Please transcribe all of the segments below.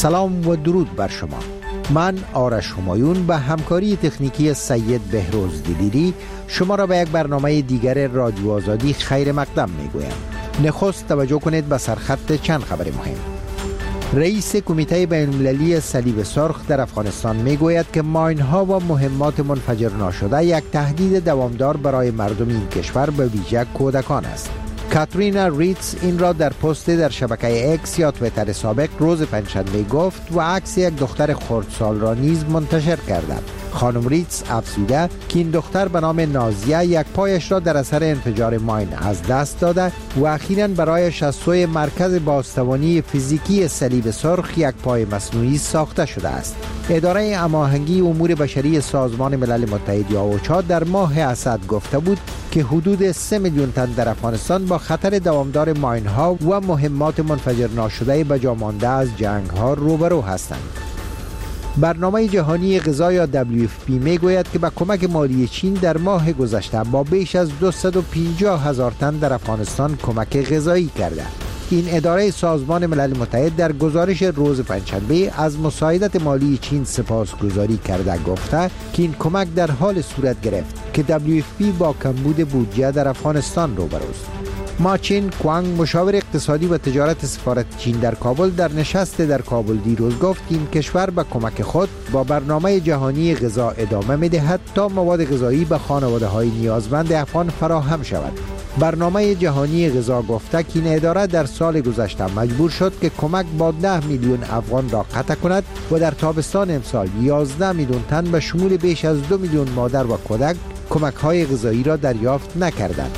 سلام و درود بر شما. من آرش همایون به همکاری تکنیکی سید بهروز دلیری شما را به یک برنامه دیگر رادیو آزادی خیر مقدم میگویم. نخست توجه کنید به سرخط چند خبر مهم. رئیس کمیته بین‌المللی صلیب سرخ در افغانستان میگوید که ماین‌ها و مهمات منفجر ناشده یک تهدید دوامدار برای مردم این کشور به ویژه کودکان است. کاترینا ریتز این را در پست در شبکه اکس یا توییتر سابق روز پنجشنبه گفت و عکس یک دختر خردسال را نیز منتشر کرده. خانم ریتز افزوده که این دختر به نام نازیه یک پایش را در اثر انفجار ماین از دست داده و اخیراً برایش از سوی مرکز بازتوانی فیزیکی صلیب سرخ یک پای مصنوعی ساخته شده است. اداره هماهنگی امور بشری سازمان ملل متحد یا اوچا در ماه اسد گفته بود که حدود 3 میلیون تن در افغانستان با خطر دوامدار ماین‌ها و مهمات منفجر ناشده به جا مانده از جنگ‌ها روبرو هستند. برنامه جهانی غذا یا WFP میگوید که با کمک مالی چین در ماه گذشته با بیش از 250,000 تن در افغانستان کمک غذایی کرده. این اداره سازمان ملل متحد در گزارش روز پنجشنبه از مساعدت مالی چین سپاسگزاری کرده گفته که این کمک در حال صورت گرفت که WFP با کمبود بودجه در افغانستان روبروست. ماچین کوانگ مشاور اقتصادی و تجارت سفارت چین در کابل در نشست در کابل دیروز گفت که این کشور به کمک خود با برنامه جهانی غذا ادامه می‌دهد تا مواد غذایی به خانواده‌های نیازمند افغان فراهم شود. برنامه جهانی غذا گفته که این اداره در سال گذشته مجبور شد که کمک با 10 میلیون افغان را قطع کند و در تابستان امسال 11 میلیون تن به شمول بیش از 2 میلیون مادر و کودک کمک‌های غذایی را دریافت نکردند.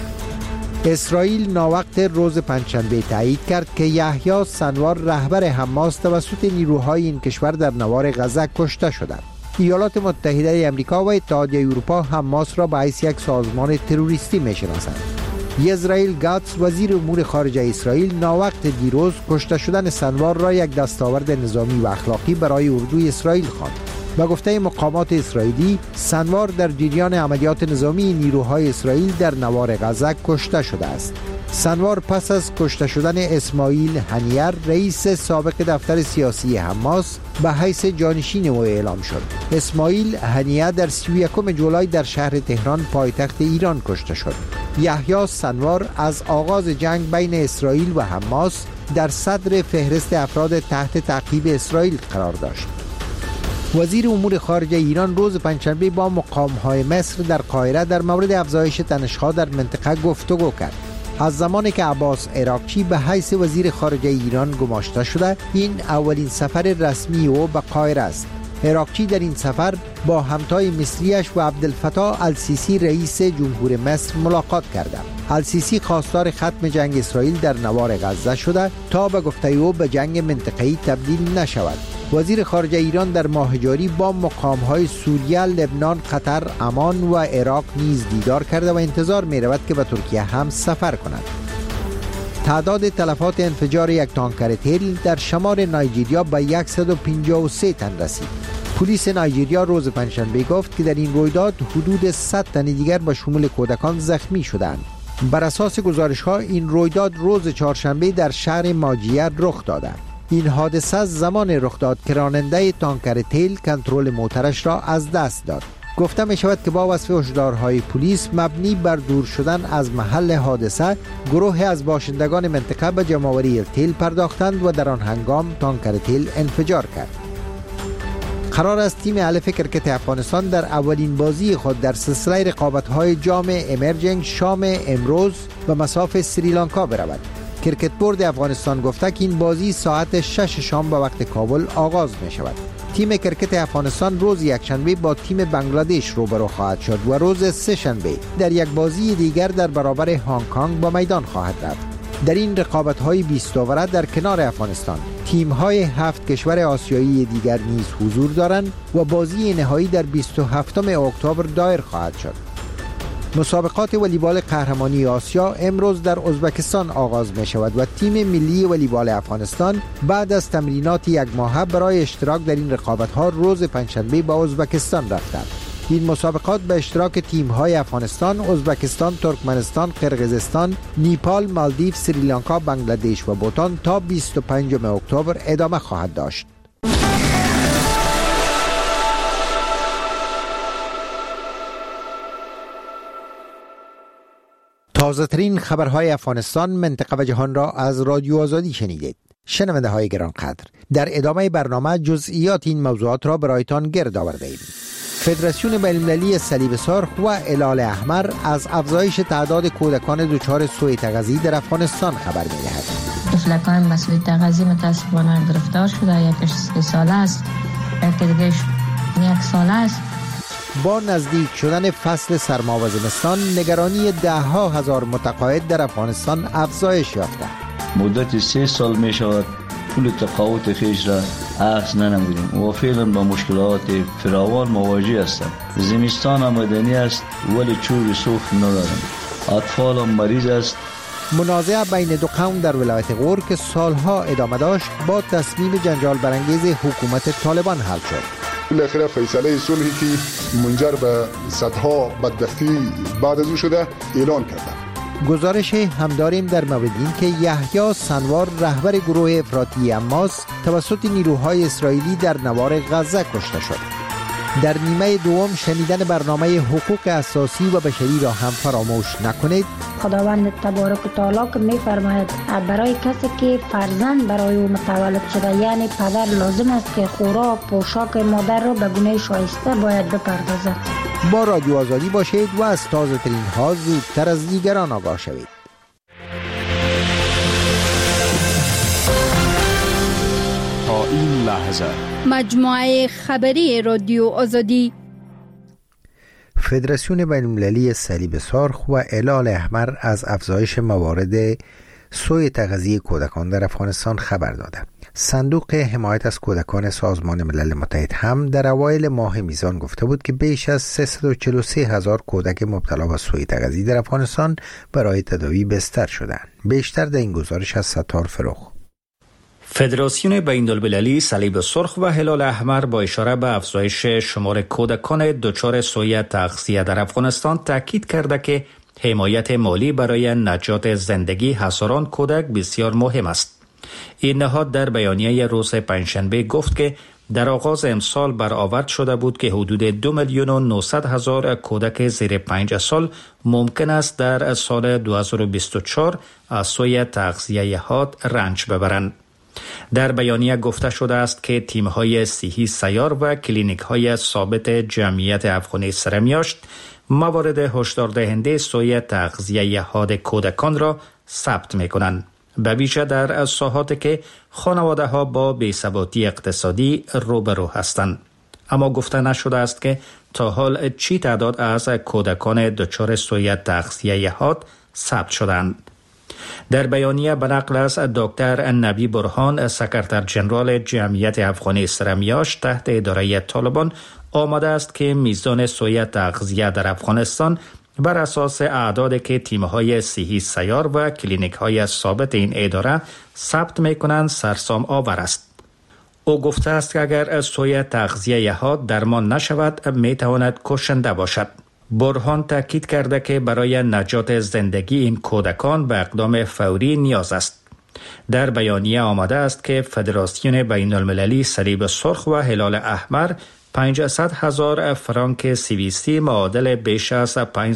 اسرائیل ناوقت روز پنجشنبه تایید کرد که یحیی سنوار رهبر حماس توسط نیروهای این کشور در نوار غزه کشته شده. ایالات متحده آمریکا و اتحادیه اروپا حماس را به حیث یک سازمان تروریستی می‌شناسند. یزرائیل گاتس وزیر امور خارجه اسرائیل ناوقت دیروز کشته شدن سنوار را یک دستاورد نظامی و اخلاقی برای اردوی اسرائیل خواند. با گفته مقامات اسرائیلی سنوار در جریان عملیات نظامی نیروهای اسرائیل در نوار غزه کشته شده است. سنوار پس از کشته شدن اسماعیل هنیه رئیس سابق دفتر سیاسی حماس به حیث جانشین او اعلام شد. اسماعیل هنیه در 31 جولای در شهر تهران پایتخت ایران کشته شد. یحیی سنوار از آغاز جنگ بین اسرائیل و حماس در صدر فهرست افراد تحت تعقیب اسرائیل قرار داشت. وزیر امور خارجه ایران روز پنجشنبه با مقام‌های مصر در قاهره در مورد افزایش تنش‌ها در منطقه گفتگو کرد. از زمانی که عباس عراقچی به حیث وزیر خارجه ایران گماشته شده، این اولین سفر رسمی او به قاهره است. عراقچی در این سفر با همتای مصریش و عبدالفتاح السیسی رئیس جمهور مصر ملاقات کرده. السیسی خواستار ختم جنگ اسرائیل در نوار غزه شده تا به گفته او به جنگ منطقه‌ای تبدیل نشود. وزیر خارجه ایران در ماه جاری با مقام‌های سوریه، لبنان، قطر، عمان و عراق نیز دیدار کرده و انتظار می‌رود که به ترکیه هم سفر کند. تعداد تلفات انفجار یک تانکر تیل در شمال نایجیریا به 153 تن رسید. پلیس نایجیریا روز پنجشنبه گفت که در این رویداد حدود 100 تن دیگر به شمول کودکان زخمی شدند. بر اساس گزارش‌ها این رویداد روز چهارشنبه در شهر ماجیه رخ داده. این حادثه زمان رخ داد که راننده تانکر تیل کنترل موترش را از دست داد. گفته می شود که با وصف هشدارهای پلیس مبنی بر دور شدن از محل حادثه، گروه از باشندگان منطقه به جمع‌آوری تیل پرداختند و در آن هنگام تانکر تیل انفجار کرد. قرار است تیم الف کرکت افغانستان در اولین بازی خود در سلسله رقابت‌های جام امرجنگ شام امروز به مصاف سریلانکا برود. کرکت بورد افغانستان گفته که این بازی ساعت 6 شام به وقت کابل آغاز می شود. تیم کرکت افغانستان روز یکشنبه با تیم بنگلادش روبرو خواهد شد و روز سه شنبه در یک بازی دیگر در برابر هنگ کنگ به میدان خواهد رفت. در این رقابت‌های 20 اوره در کنار افغانستان تیم‌های 7 کشور آسیایی دیگر نیز حضور دارند و بازی نهایی در 27 اکتبر دایر خواهد شد. مسابقات والیبال قهرمانی آسیا امروز در ازبکستان آغاز می شود و تیم ملی والیبال افغانستان بعد از تمرینات یک ماهه برای اشتراک در این رقابت‌ها روز پنجشنبه به ازبکستان رفتند. این مسابقات به اشتراک تیم‌های افغانستان، ازبکستان، ترکمنستان، قرقیزستان، نیپال، مالدیو، سریلانکا، بنگلادش و بوتان تا 25 اکتبر ادامه خواهد داشت. تازه ترین خبرهای افغانستان، منطقه و جهان را از رادیو آزادی شنیدید. شنونده های گرانقدر، در ادامه برنامه جزئیات این موضوعات را برایتان گرد آورده ایم. فدراسیون بین‌المللی صلیب سرخ و هلال احمر از افزایش تعداد کودکان دچار سوء تغذیه در افغانستان خبر می‌دهد. طفلکان با سوء تغذیه متاسفانه گرفتار شده، یکیش 3 ساله است، یکی دیگه 1 ساله است. با نزدیک شدن فصل سرما و زمستان، نگرانی 10,000 متقاعد در افغانستان افزایش یافته. مدت 3 سال می شود پول تقاعد خویش را اخذ ننمودیم و فعلا با مشکلات فراوان مواجه هستند. زمستان آمدنی است ولی چوب صوف ندارند. اطفال هم مریض است. منازعه بین دو قوم در ولایت غور که سالها ادامه داشت با تصمیم جنجال برانگیز حکومت طالبان حل شد. بالاخره فیصله صلحی که منجر به صدها بدبختی بعد از او شده اعلان کردند. گزارش هم داریم در مورد این که یحیی سنوار رهبر گروه افراطی حماس توسط نیروهای اسرائیلی در نوار غزه کشته شد. در نیمه دوم شنیدن برنامه حقوق اساسی و بشری را هم فراموش نکنید. خداوند تبارک و تعالی که می‌فرماید برای کسی که فرزند برای او متولد شده، یعنی پدر، لازم است که خوراک پوشاک مادر را به گونه شایسته باید بپردازد. با رادیو آزادی باشید و از تازه ترین ها زودتر از دیگران آگاه شوید. تا این لحظه مجموعه خبری رادیو آزادی. فدراسیون بین‌المللی صلیب سرخ و هلال احمر از افزایش موارد سوء تغذیه کودکان در افغانستان خبر داده. صندوق حمایت از کودکان سازمان ملل متحد هم در اوایل ماه میزان گفته بود که بیش از 343,000 کودک مبتلا به سوء تغذیه در افغانستان برای تداوی بستر شدند. بیشتر در این گزارش از ستار فروخ. فدراسیون بین‌المللی صلیب سرخ و هلال احمر با اشاره به افزایش شمار کودکان دچار سوء تغذیه در افغانستان تاکید کرده که حمایت مالی برای نجات زندگی هزاران کودک بسیار مهم است. این نهاد در بیانیه روز پنجشنبه گفت که در آغاز امسال برآورد شده بود که حدود 2,900,000 کودک زیر 5 سال ممکن است در سال 2024 از سوء تغذیه حاد رنج ببرند. در بیانیه گفته شده است که تیم‌های صحی سیار و کلینیک‌های ثابت جمعیت افغانی سرمیاشت موارد هشدار دهنده سوء تغذیه حاد کودکان را ثبت می‌کنند، به ویژه در ساحاتی که خانواده‌ها با بی‌ثباتی اقتصادی روبرو هستند. اما گفته نشده است که تا حال چی تعداد از کودکان دچار سوء تغذیه حاد ثبت شدند. در بیانیه به نقل از دکتر نبی برهان، سکرتر جنرال جمعیت افغانی سرمیاشت تحت اداره طالبان، آمده است که میزان سوء تغذیه در افغانستان بر اساس اعدادی که تیم‌های صحی سیار و کلینیک‌های ثابت این اداره ثبت می‌کنند سرسام آور است. او گفته است که اگر سوء تغذیه حاد درمان نشود می‌تواند کشنده باشد. برهان تاکید کرده که برای نجات زندگی این کودکان به اقدام فوری نیاز است. در بیانیه آمده است که فدراسیون بین‌المللی صلیب سرخ و هلال احمر 500,000 فرانک سوئیسی معادل بیش از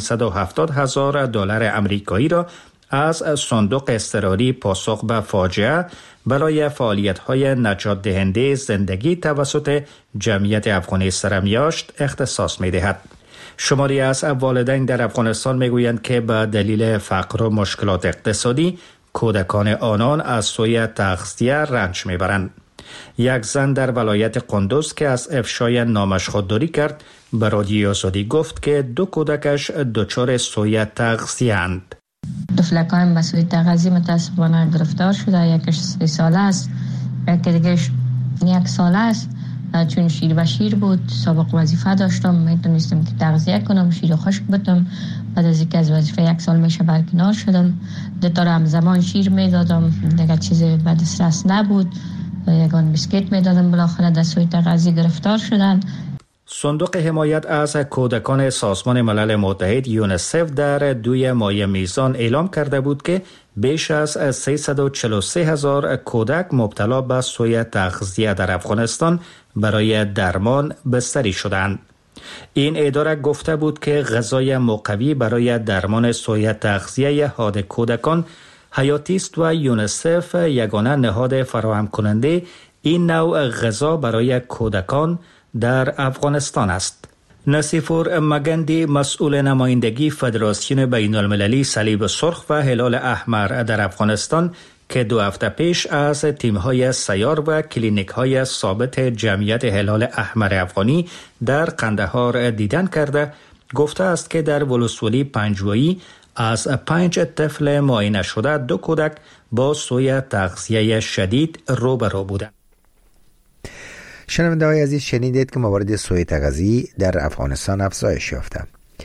570,000 دلار آمریکایی را از صندوق اضطراری پاسخ به فاجعه برای فعالیت‌های نجات دهنده زندگی توسط جمعیت افغانی سرمیاشت اختصاص می‌دهد. شماری از والدین در افغانستان میگویند که به دلیل فقر و مشکلات اقتصادی کودکان آنان از سوء تغذیه رنج میبرند. یک زن در ولایت قندوز که از افشای نامش خودداری کرد به رادیو آزادی گفت که 2 کودکش دچار سوء تغذیه اند. طفلکان با سوء تغذیه متاسفانه گرفتار شده، یکیش 3 ساله است، یکی دیگه 1 ساله است. چون شیر و شیر بود، سابق وظیفه داشتم، میتونستم که تغذیه کنم، شیر خشک بدم. بعد از اینکه از وظیفه 1 سال میشه برکنار شدم، 2 تا همزمان شیر میدادم، دیگه چیزی به دسترس نبود، یگان بیسکیت میدادم. بالاخره در سوء تغذیه گرفتار شدن. صندوق حمایت از کودکان سازمان ملل متحد یونیسف در 2 ماه میزان اعلام کرده بود که بیش از 343,000 کودک مبتلا به سوء تغذیه در افغانستان برای درمان بستری شدند. این اداره گفته بود که غذای مقوی برای درمان سوء تغذیه حاد کودکان حیاتی است و یونیسف یگانه نهاد فراهم کننده این نوع غذا برای کودکان در افغانستان است. نصیفور مگندی مسئول نمایندگی فدراسیون بین المللی صلیب سرخ و هلال احمر در افغانستان که 2 هفته پیش از تیم‌های سیار و کلینیک‌های ثابت جمعیت هلال احمر افغانی در قندهار دیدن کرده، گفته است که در ولسوالی پنجوایی از 5 طفل معاینه شده 2 کودک با سوء تغذیه شدید روبرو بودند. شنونده های عزیز، شنیدید که موارد سوء تغذیه در افغانستان افزایش یافته.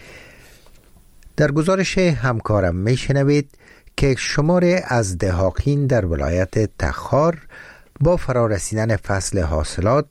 در گزارش همکارم میشنوید که شماری از دهقان در ولایت تخار با فرارسیدن فصل حاصلات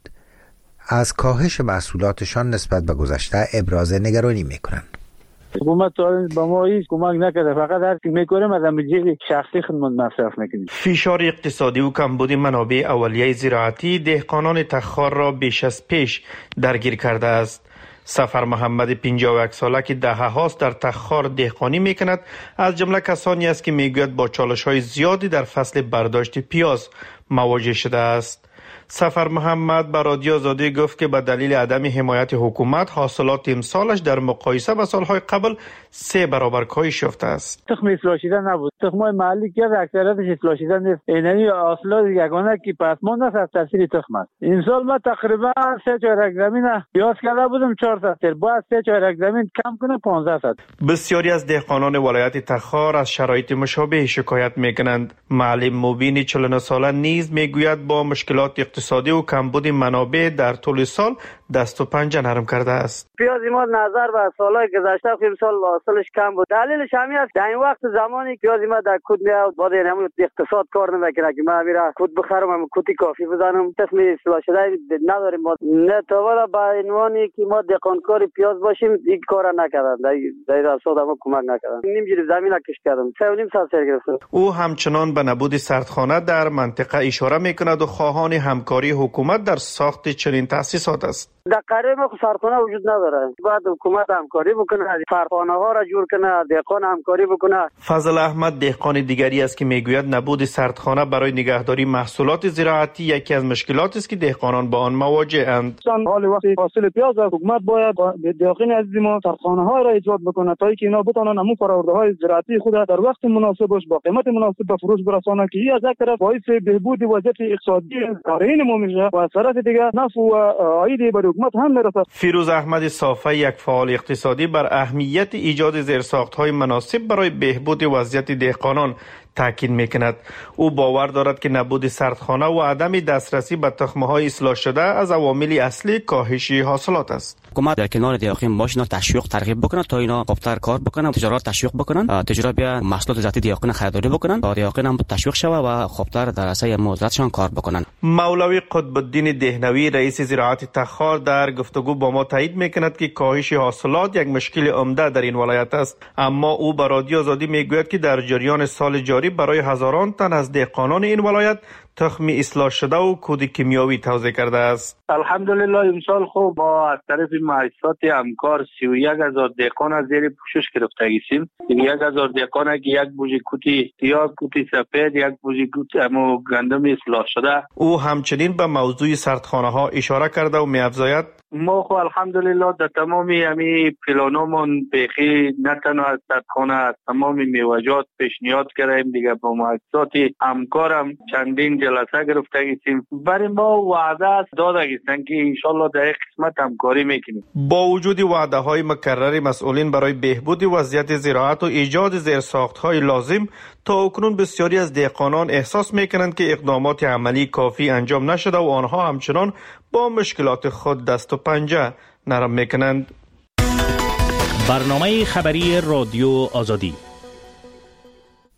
از کاهش محصولاتشان نسبت به گذشته ابراز نگرانی میکنند. حکومت با ما هیچ کمک نکرده، فقط هر چی میکنیم از جیب شخصی خودمون مصرف میکنیم. فشار اقتصادی و کمبود منابع اولیه زراعتی دهقانان تخار را بیش از پیش درگیر کرده است. سفر محمد 51 ساله که دهه هاست در تخار دهقانی میکند، از جمله کسانی است که میگوید با چالش‌های زیادی در فصل برداشت پیاز مواجه شده است. سفر محمد به رادیو آزادی گفت که به دلیل عدم حمایت حکومت حاصلات امسالش در مقایسه با سالهای قبل 3 برابر کاهش یافته است. تخم اصلاح شده نبود، تخم‌های محلی که اکثریتش اصلاح شده نیست. اینمی حاصلات یگانه که پسماند است از تاثیر تخم است. این سال ما تقریبا 3 زمین پیاز کرده بودم 400 تر، باید 3 زمین کم کنه 1500. بسیاری از دهقانان ولایت تخار از شرایط مشابه شکایت میکنند. معلم مبین 49 ساله نیز میگوید با مشکلات اقتصادی و کمبود منابع در طول سال دست و پنجه نرم کرده است. پیاز ما نظر به سالهای گذشته امسال حاصلش کم بود. دلیلش همین است در این وقت زمانی پیاز ما در کود میاد بعد اینم اقتصاد کار نمیکنه که ما میرم کود بخرم هم کودی کافی بزنم تخم اصلاح شده نداریم. ما نه تا والا با عنوانی که ما دهقانکار پیاز باشیم این کارا نکردن، در اساس ما کمک نکردن. نیم جری زمین کش کردم 3.5 سال سر گرفتم. او همچنان به نبود سردخانه در منطقه اشاره میکند و خواهان همکاری حکومت در ساخت چنین تأسیسات است. در قریه ما سردخانه وجود نداره، باید حکومت همکاری بکنه، سردخانه ها را جور کنه، دهقان همکاری بکنه. فضل احمد دهقان دیگری است که میگوید نبود سردخانه برای نگهداری محصولات زراعتی یکی از مشکلات است که دهقانان با آن مواجه اند. حال وقت حاصل پیاز حکومت باید دهقان عزیز ما سردخانه ها را ایجاد بکنه تا اینکه اینا بتونن همون فرآورده های زراعتی خود در وقت مناسبش با قیمت مناسب به فروش برسانه که این از یک طرف باعث بهبود وضعیت اقتصادی کارین ما میشه و از طرف دیگه نفع و عاید بر حکومت هم میرسد. فیروز احمد صافی یک فعال اقتصادی بر اهمیت ایجاد زیرساخت‌های مناسب برای بهبود وضعیت دهقانان تاکید میکند. او باور دارد که نبود سردخانه و عدم دسترسی به تخم‌های اصلاح شده از عوامل اصلی کاهش حاصلات است. حکومت در کنار دهقان باشن تشویق ترغیب بکنه تا اینا خوبتر کار بکنن، تجارت تشویق بکنن، تجارت بیا محصولات ذاتی دهقان خریداری بکنن تا دهقان هم تشویق شوه و خوبتر در اساس موضوعاتشان کار بکنن. مولوی قطب الدین دهنوی رئیس زراعت تخار در گفتگو با ما تایید میکند که کاهش حاصلات یک مشکل عمده در این ولایت است، اما او به رادیو آزادی میگوید که در جریان سال جاری برای هزاران تن از دهقانان این ولایت تخم اصلاح شده و کود کیمیاوی توزیع کرده است. الحمدلله امسال خوب با از طرف مؤسسات همکار 31,000 دهقان از زیر پوشش گرفتگیسیم. 1,000 دهقان که یک بوجه کوتی پیاز، کوتی سفید، یک بوجه کوتی گندم اصلاح شده. او همچنین به موضوع سردخانه ها اشاره کرده و می‌افزاید ما خو الحمدلله در تمامی همی پلانامون بخی نه تنها از سردخانه از تمامی میوجات پیشنهاد کردیم دیگه با مؤسسات همکارم چندین جلسه گرفتگیسیم. برای ما وعده است دادگیستن که انشالله در یک قسمت همکاری میکنیم. با وجود وعده های مکرر مسئولین برای بهبود وضعیت زراعت و ایجاد زیرساخت های لازم، تا اکنون بسیاری از دهقانان احساس میکنند که اقدامات عملی کافی انجام نشده و آنها همچنان با مشکلات خود دست و پنجه نرم میکنند. برنامه خبری رادیو آزادی.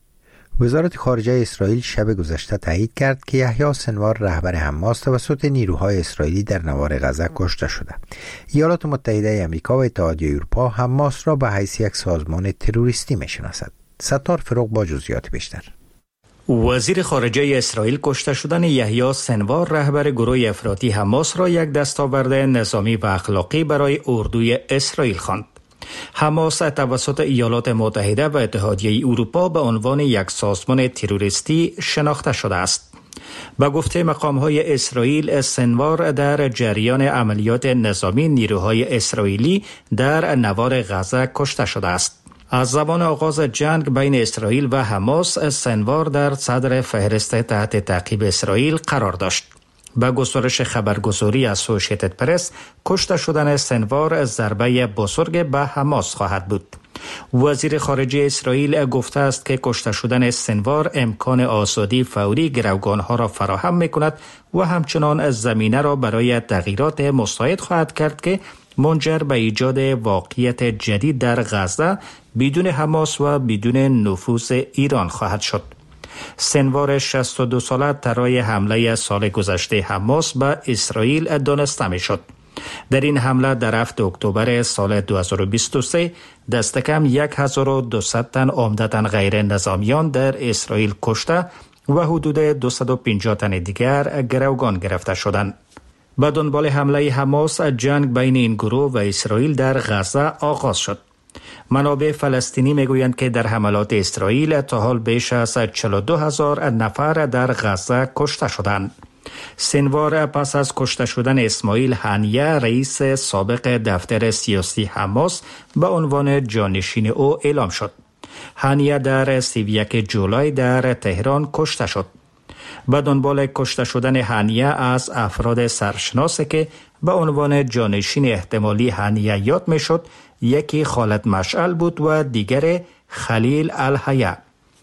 وزارت خارجه اسرائیل شب گذشته تایید کرد که یحیی سنوار رهبر حماس توسط نیروهای اسرائیلی در نوار غزه کشته شده. ایالات متحده آمریکا و اتحادیه اروپا حماس را به حیث یک سازمان تروریستی می‌شناسد. ستار فروغ با جزئیات بیشتر. وزیر خارجه اسرائیل کشته شدن یحیی سنوار رهبر گروه افراطی حماس را یک دستاورد نظامی و اخلاقی برای اردوی اسرائیل خواند. حماس توسط ایالات متحده و اتحادیه اروپا به عنوان یک سازمان تروریستی شناخته شده است. به گفته مقام‌های اسرائیل، سنوار در جریان عملیات نظامی نیروهای اسرائیلی در نوار غزه کشته شده است. از زمان آغاز جنگ بین اسرائیل و حماس، سنوار در صدر فهرست تحت تعقیب اسرائیل قرار داشت. به گزارش خبرگزاری اسوسییتد پرس، کشته شدن سنوار ضربه بزرگ به حماس خواهد بود. وزیر خارجه اسرائیل گفته است که کشته شدن سنوار امکان آزادی فوری گروگانها را فراهم می‌کند و همچنان زمینه را برای تغییرات مساعد خواهد کرد که منجر به ایجاد واقعیت جدید در غزه بدون حماس و بدون نفوذ ایران خواهد شد. سنوار 62 ساله طرح حمله سال گذشته حماس به اسرائیل دانسته می شد. در این حمله در 7 اکتبر سال 2023 دست کم 1200 تن عمدتاً غیر نظامیان در اسرائیل کشته و حدود 250 تن دیگر گروگان گرفته شدند. به دنبال حمله حماس، جنگ بین این گروه و اسرائیل در غزه آغاز شد. منابع فلسطینی میگویند که در حملات اسرائیل تا حال بیش از 42,000 نفر در غزه کشته شدند. سنوار پس از کشته شدن اسماعیل هنیه، رئیس سابق دفتر سیاسی حماس، به عنوان جانشین او اعلام شد. هنیه در 31 جولای در تهران کشته شد. به دنبال کشته شدن هنیه از افراد سرشناس که به عنوان جانشین احتمالی هنیه یاد می شد، یکی خالد مشعل بود و دیگر خلیل الحیه.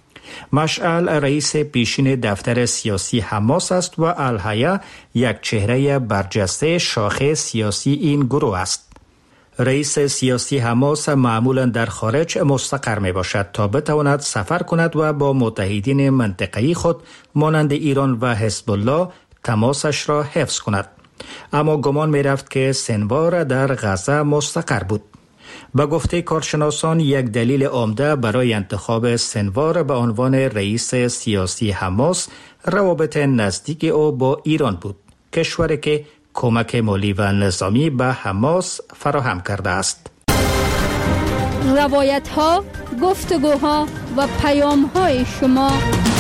مشعل رئیس پیشین دفتر سیاسی حماس است و الحیه یک چهره برجسته شاخه سیاسی این گروه است. رئیس سیاسی حماس معمولا در خارج مستقر می باشد تا بتواند سفر کند و با متحدین منطقه‌ای خود مانند ایران و حزب الله تماسش را حفظ کند. اما گمان می رفت که سنوار در غزه مستقر بود. به گفته کارشناسان، یک دلیل عمده برای انتخاب سنوار به عنوان رئیس سیاسی حماس روابط نزدیک او با ایران بود، کشوری که کمک مالی و نظامی به حماس فراهم کرده است. روایت‌ها، گفتگوها و پیام‌های شما.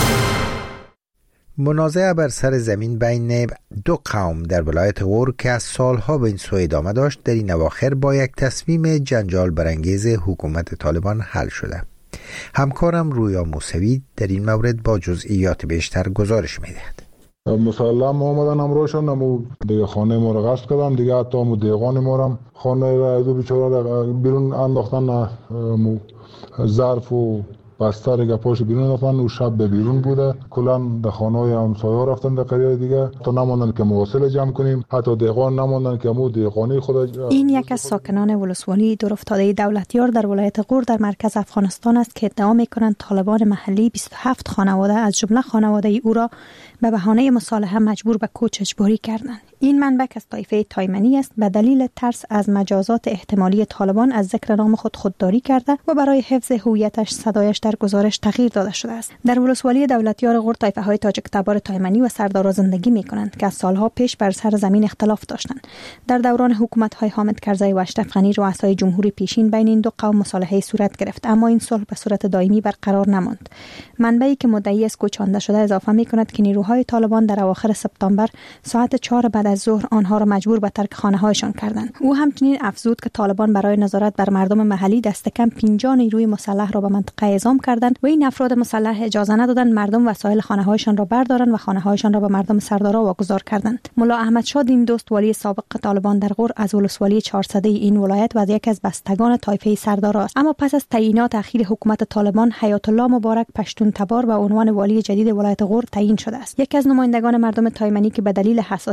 منازعه بر سر زمین بین دو قوم در ولایت غور که از سالها به این سو ادامه داشت، در این اواخر با یک تصمیم جنجال برانگیز حکومت طالبان حل شده. همکارم رویا موسوی در این مورد با جزئیات بیشتر گزارش می‌دهد. مسلم آمدن امروشون، امو دیگه خانه ما رو غصب کردن، دیگه حتی امو دیگان ما رو خانه را دو بیچاره بیرون انداختن، ظرف و بستر گپاش بیرون رفتن و شب به بیرون بوده. کلا در خانه‌های همسایه‌ها رفتن در قریه دیگه، تا نموندن که موصل جمع کنیم، حتی دیگان نموندن که مو دیگانی خود. این یک از ساکنان ولسوالی دورافتاده دولتیار در ولایت غور در مرکز افغانستان است که ادعا می‌کنند طالبان محلی 27 خانواده از جمله خانواده او را به بهانه مصالحه مجبور به کوچ اجباری کردند. این منبع از طایفه تایمنی است، به دلیل ترس از مجازات احتمالی طالبان از ذکر نام خودداری کرده و برای حفظ هویتش صدایش در گزارش تغییر داده شده است. در ولسوالی دولتیار غور طایفه های تاجک تبار تایمنی و سردارا زندگی می‌کنند که از سالها پیش بر سر زمین اختلاف داشتند. در دوران حکومت‌های حامد کرزی و اشرف غنی رؤسای جمهوری پیشین بین این دو قوم مصالحه صورت گرفت، اما این صلح به صورت دائمی برقرار نماند. منبعی که مدعی است کوچانده شده اضافه می‌کند که نیروهای طالبان در اواخر سپتامبر ساعت 4 بعد از ظهر آنها را مجبور به ترک خانه‌هایشان کردند. او همچنین افزود که طالبان برای نظارت بر مردم محلی دست کم 50 نیروی مسلح را به منطقه اعزام کردند و این افراد مسلح اجازه ندادند مردم وسایل خانه‌هایشان را بردارند و خانه‌هایشان را به مردم سردارا واگذار کردند. ملا احمد شاه دین دوست، والی سابق طالبان در غور، از ولسوالی 400 این ولایت و یکی از بستگان طایفه سردارا است، اما پس از تعیینات اخیر حکومت طالبان، حیات الله مبارک پشتون تبار به عنوان والی جدید ولایت غور تعیین شده است. یکی از نمایندگان مردم تایمنی که به دلیل حساسیت موضوع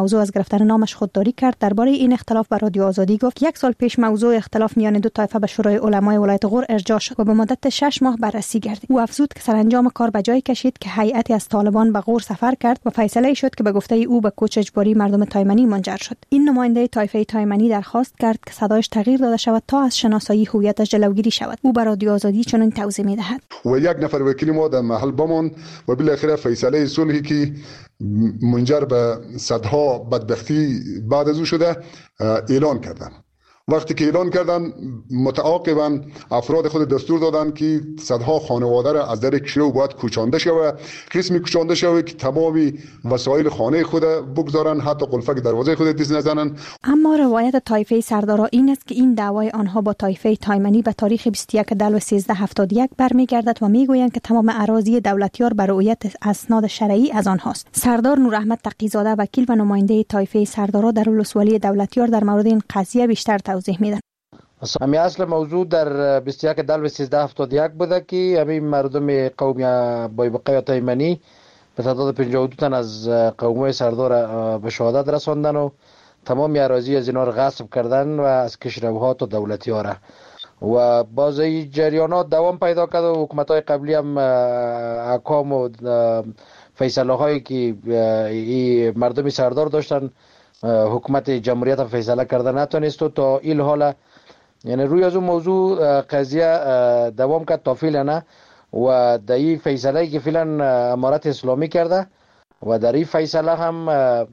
موضوع از گرفتن نامش خودداری کرد. درباره این اختلاف به رادیو آزادی گفت 1 سال پیش موضوع اختلاف میان دو طایفه به شورای علمای ولایت غور ارجاع شد و به مدت 6 ماه بررسی گردید. او افزود که سرانجام کار به جای کشید که هیئتی از طالبان به غور سفر کرد و فیصله شد که به گفته او به کوچ اجباری مردم تایمنی منجر شد. این نماینده طایفه تایمنی درخواست کرد که صدایش تغییر داده شود تا از شناسایی هویتش جلوگیری شود. او به رادیو آزادی چنین توضیح می‌دهد: و 1 نفر وکیل ما در محل بماند و بالاخره فیصله صلحی که منجر به صدها بدبختی بعد از او شده اعلان کردند. وقتی که اعلان کردن متعاقبا افراد خود دستور دادن که صدها خانواده را از در کشو باید کوچانده شود، قسمی کوچانده شود که تمامی وسایل خانه خود بگذارن، حتی قلفک دروازه خود دست نزنن. اما روایت طایفه سردارا این است که این دعوای آنها با طایفه تایمنی به تاریخ 21 دلو 1371 برمیگردد و میگویند که تمام اراضی دولتیار بر رعایت اسناد شرعی از آنهاست. سردار نوراحمد تقی‌زاده وکیل و نماینده طایفه سردارا در ولسوالی دولتیار در مورد این قضیه بیشتر توضیح میدن. همین اصل موضوع در 21 دلو 1371 بوده که همین مردم قوم بایبقی تایمنی به تعداد 52 تن از قوم سردار به شهادت رساندن و تمام اراضی از اینا را غصب کردن و از کشروها تا دولتی ها را و باز این جریانات دوام پیدا کرد و حکومت های قبلی هم احکام و فیصله هایی که مردم سردار داشتن حکومت جمهوریت فیصله کرده نتونست و تا این حالا یعنی روی از اون موضوع قضیه دوام کرد تا فعلا و در این فیصله که فعلا امارت اسلامی کرده و در این فیصله هم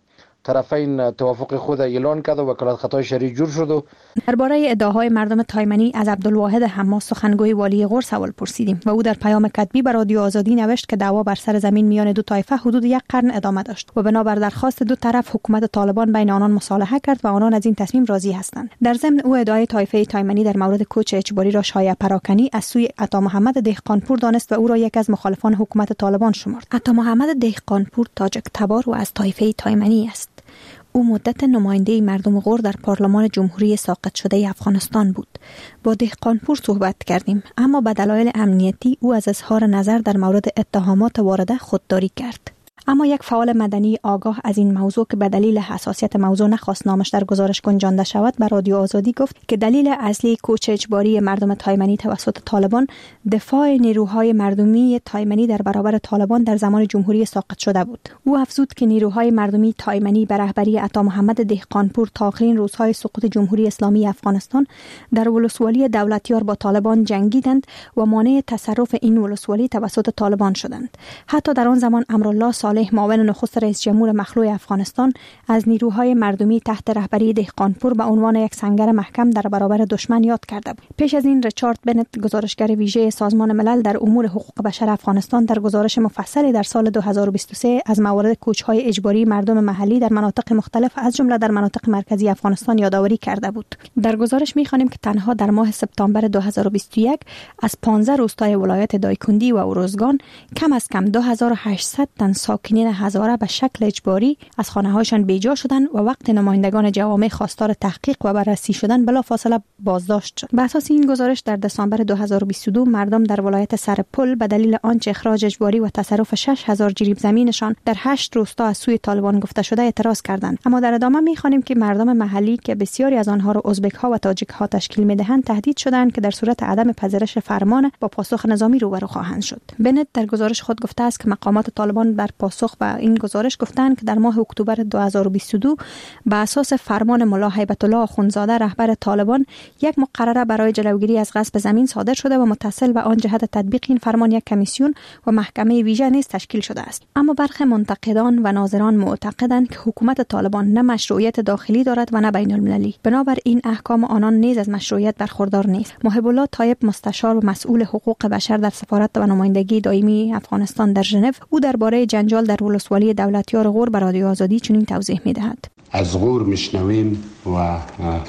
طرفین توافق خود اعلان کرد و وکالت خطای شرعی جور شد. و درباره ادعاهای مردم تایمنی از عبدالواحد حماس سخنگوی والی غور سوال پرسیدیم و او در پیام کتبی به رادیو آزادی نوشت که دعوا بر سر زمین میان دو طایفه حدود 1 قرن ادامه داشت و بنابر درخواست دو طرف حکومت طالبان بین آنان مصالحه کرد و آنان از این تصمیم راضی هستند. در ضمن او ادعای طایفه تایمنی در مورد کوچ اجباری را شایع پراکنی از سوی عطا محمد دهقانپور دانست و او را یک از مخالفان حکومت طالبان شمرد. عطا محمد دهقانپور تاجک تبار و از طایفه تایمنی است. او مدت نماینده مردم غور در پارلمان جمهوری ساقط شده افغانستان بود. با دهقانپور صحبت کردیم اما به دلایل امنیتی او از اظهار نظر در مورد اتهامات وارده خودداری کرد. اما یک فعال مدنی آگاه از این موضوع که به دلیل حساسیت موضوع نخواست نامش در گزارش گنجانده شود به رادیو آزادی گفت که دلیل اصلی کوچ اجباری مردم تایمنی توسط طالبان دفاع نیروهای مردمی تایمنی در برابر طالبان در زمان جمهوری ساقط شده بود. او افزود که نیروهای مردمی تایمنی به رهبری عطا محمد دهقانپور تا آخرین روزهای سقوط جمهوری اسلامی افغانستان در ولسوالی دولتیار با طالبان جنگیدند و مانع تصرف این ولسوالی توسط طالبان شدند. حتی در آن زمان امرالله معاون نخست رئیس جمهور مخلوع افغانستان از نیروهای مردمی تحت رهبری دهقانپور به عنوان یک سنگر محکم در برابر دشمن یاد کرده بود. پیش از این ریچارد بنت گزارشگر ویژه سازمان ملل در امور حقوق بشر افغانستان در گزارش مفصلی در سال 2023 از موارد کوچ‌های اجباری مردم محلی در مناطق مختلف از جمله در مناطق مرکزی افغانستان یادآوری کرده بود. در گزارش می‌خوانیم که تنها در ماه سپتامبر 2021 از 15 روستای ولایت دایکندی و اروزگان کم از کم 2800 تن ساکنین هزاره به شکل اجباری از خانه‌هایشان بیجا شدند و وقت نمایندگان جوامع خواستار تحقیق و بررسی شدن بلافاصله بازداشت شد. به اساس این گزارش در دسامبر 2022 مردم در ولایت سرپل به دلیل آنچه اخراج اجباری و تصرف 6000 جریب زمینشان در 8 روستا از سوی طالبان گفته شده اعتراض کردند. اما در ادامه می‌خوانیم که مردم محلی که بسیاری از آنها را ازبک‌ها و تاجیک‌ها تشکیل می‌دهند تهدید شدند که در صورت عدم پذیرش فرمان با پاسخ نظامی روبرو خواهند شد. بنت در گزارش خود گفته است که مقامات طالبان در پاسخ به این گزارش گفتند که در ماه اکتبر 2022 به اساس فرمان ملا هیبت الله اخوندزاده رهبر طالبان یک مقرره برای جلوگیری از غصب زمین صادر شده و متصل به آن جهت تطبیق این فرمان یک کمیسیون و محکمه ویژه نیز تشکیل شده است. اما برخی منتقدان و ناظران معتقدند که حکومت طالبان نه مشروعیت داخلی دارد و نه بین المللی. بنابراین احکام آنان نیز از مشروعیت برخوردار نیست. محب الله طایب مستشار و مسئول حقوق بشر در سفارت و نمایندگی دائمی افغانستان در ژنو او درباره جنجال در ولسوالی دولتیار غور به رادیو آزادی چنین توضیح می‌دهد. از غور میشنویم و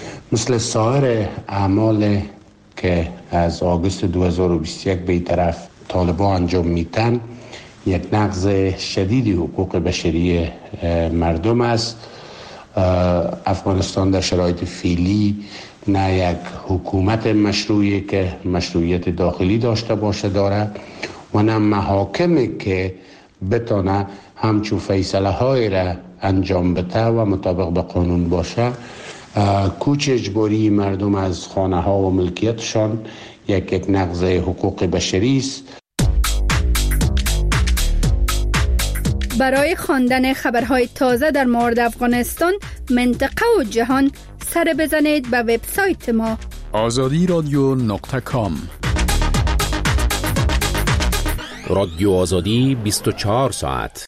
مثل سایر اعمال که از آگوست 2021 به طرف طالبان انجام میدن یک نقض شدیدی حقوق بشری مردم است. افغانستان در شرایط فعلی نه یک حکومت مشروعی که مشروعیت داخلی داشته باشه داره و نه محاکمی که بتونه همچون فیصله های را انجام بده و مطابق به قانون باشه. کوچ اجباری مردم از خانه ها و ملکیتشان یک نقض حقوق بشری است. برای خواندن خبرهای تازه در مورد افغانستان، منطقه و جهان، سر بزنید به وبسایت ما azadiradyo.com. رادیو آزادی 24 ساعت.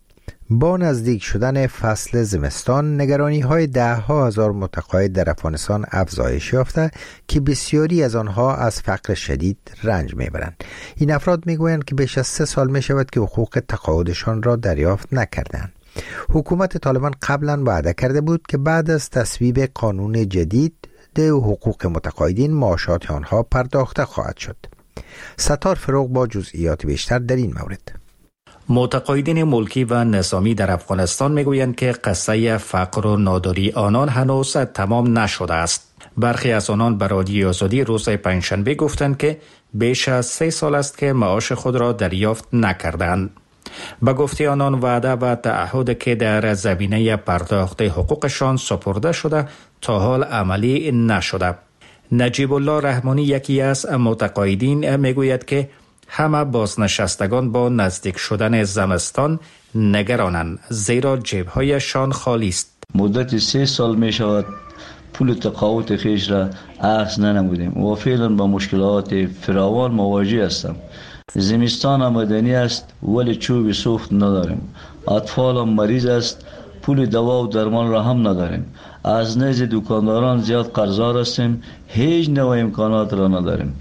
با نزدیک شدن فصل زمستان، نگرانی های ده ها هزار متقاعد در افغانستان افزایش یافته که بسیاری از آنها از فقر شدید رنج میبرند. این افراد میگویند که بیش از 3 سال می شود که حقوق تقاعدشان را دریافت نکردند. حکومت طالبان قبلا وعده کرده بود که بعد از تصویب قانون جدید حقوق متقاعدین معاشات آنها پرداخته خواهد شد. ستار فروغ با جزئیات بیشتر در این مورد. متقاعدین ملکی و نظامی در افغانستان میگویند که قصه فقر و ناداری آنان هنوز تمام نشده است. برخی از آنان به رادیو آزادی روز پنجشنبه گفتند که بیش از 3 سال است که معاش خود را دریافت نکردند. به گفته آنان وعده و تعهد که در زمینه پرداخت حقوقشان سپرده شده تا حال عملی نشده. نجیب الله رحمانی یکی از متقاعدین میگوید که همه بازنشستگان با نزدیک شدن زمستان نگرانند، زیرا جیب‌هایشان خالی است. مدت 3 سال می شود پول تقاعد خویش را اخذ ننمودیم و فعلا با مشکلات فراوان مواجه هستم. زمستان آمدنی است ولی چوب سوخت نداریم. اطفالم مریض است، پول دوا و درمان را هم نداریم. از نزد دکانداران زیاد قرضدار هستیم، هیچ نوع امکانات را نداریم.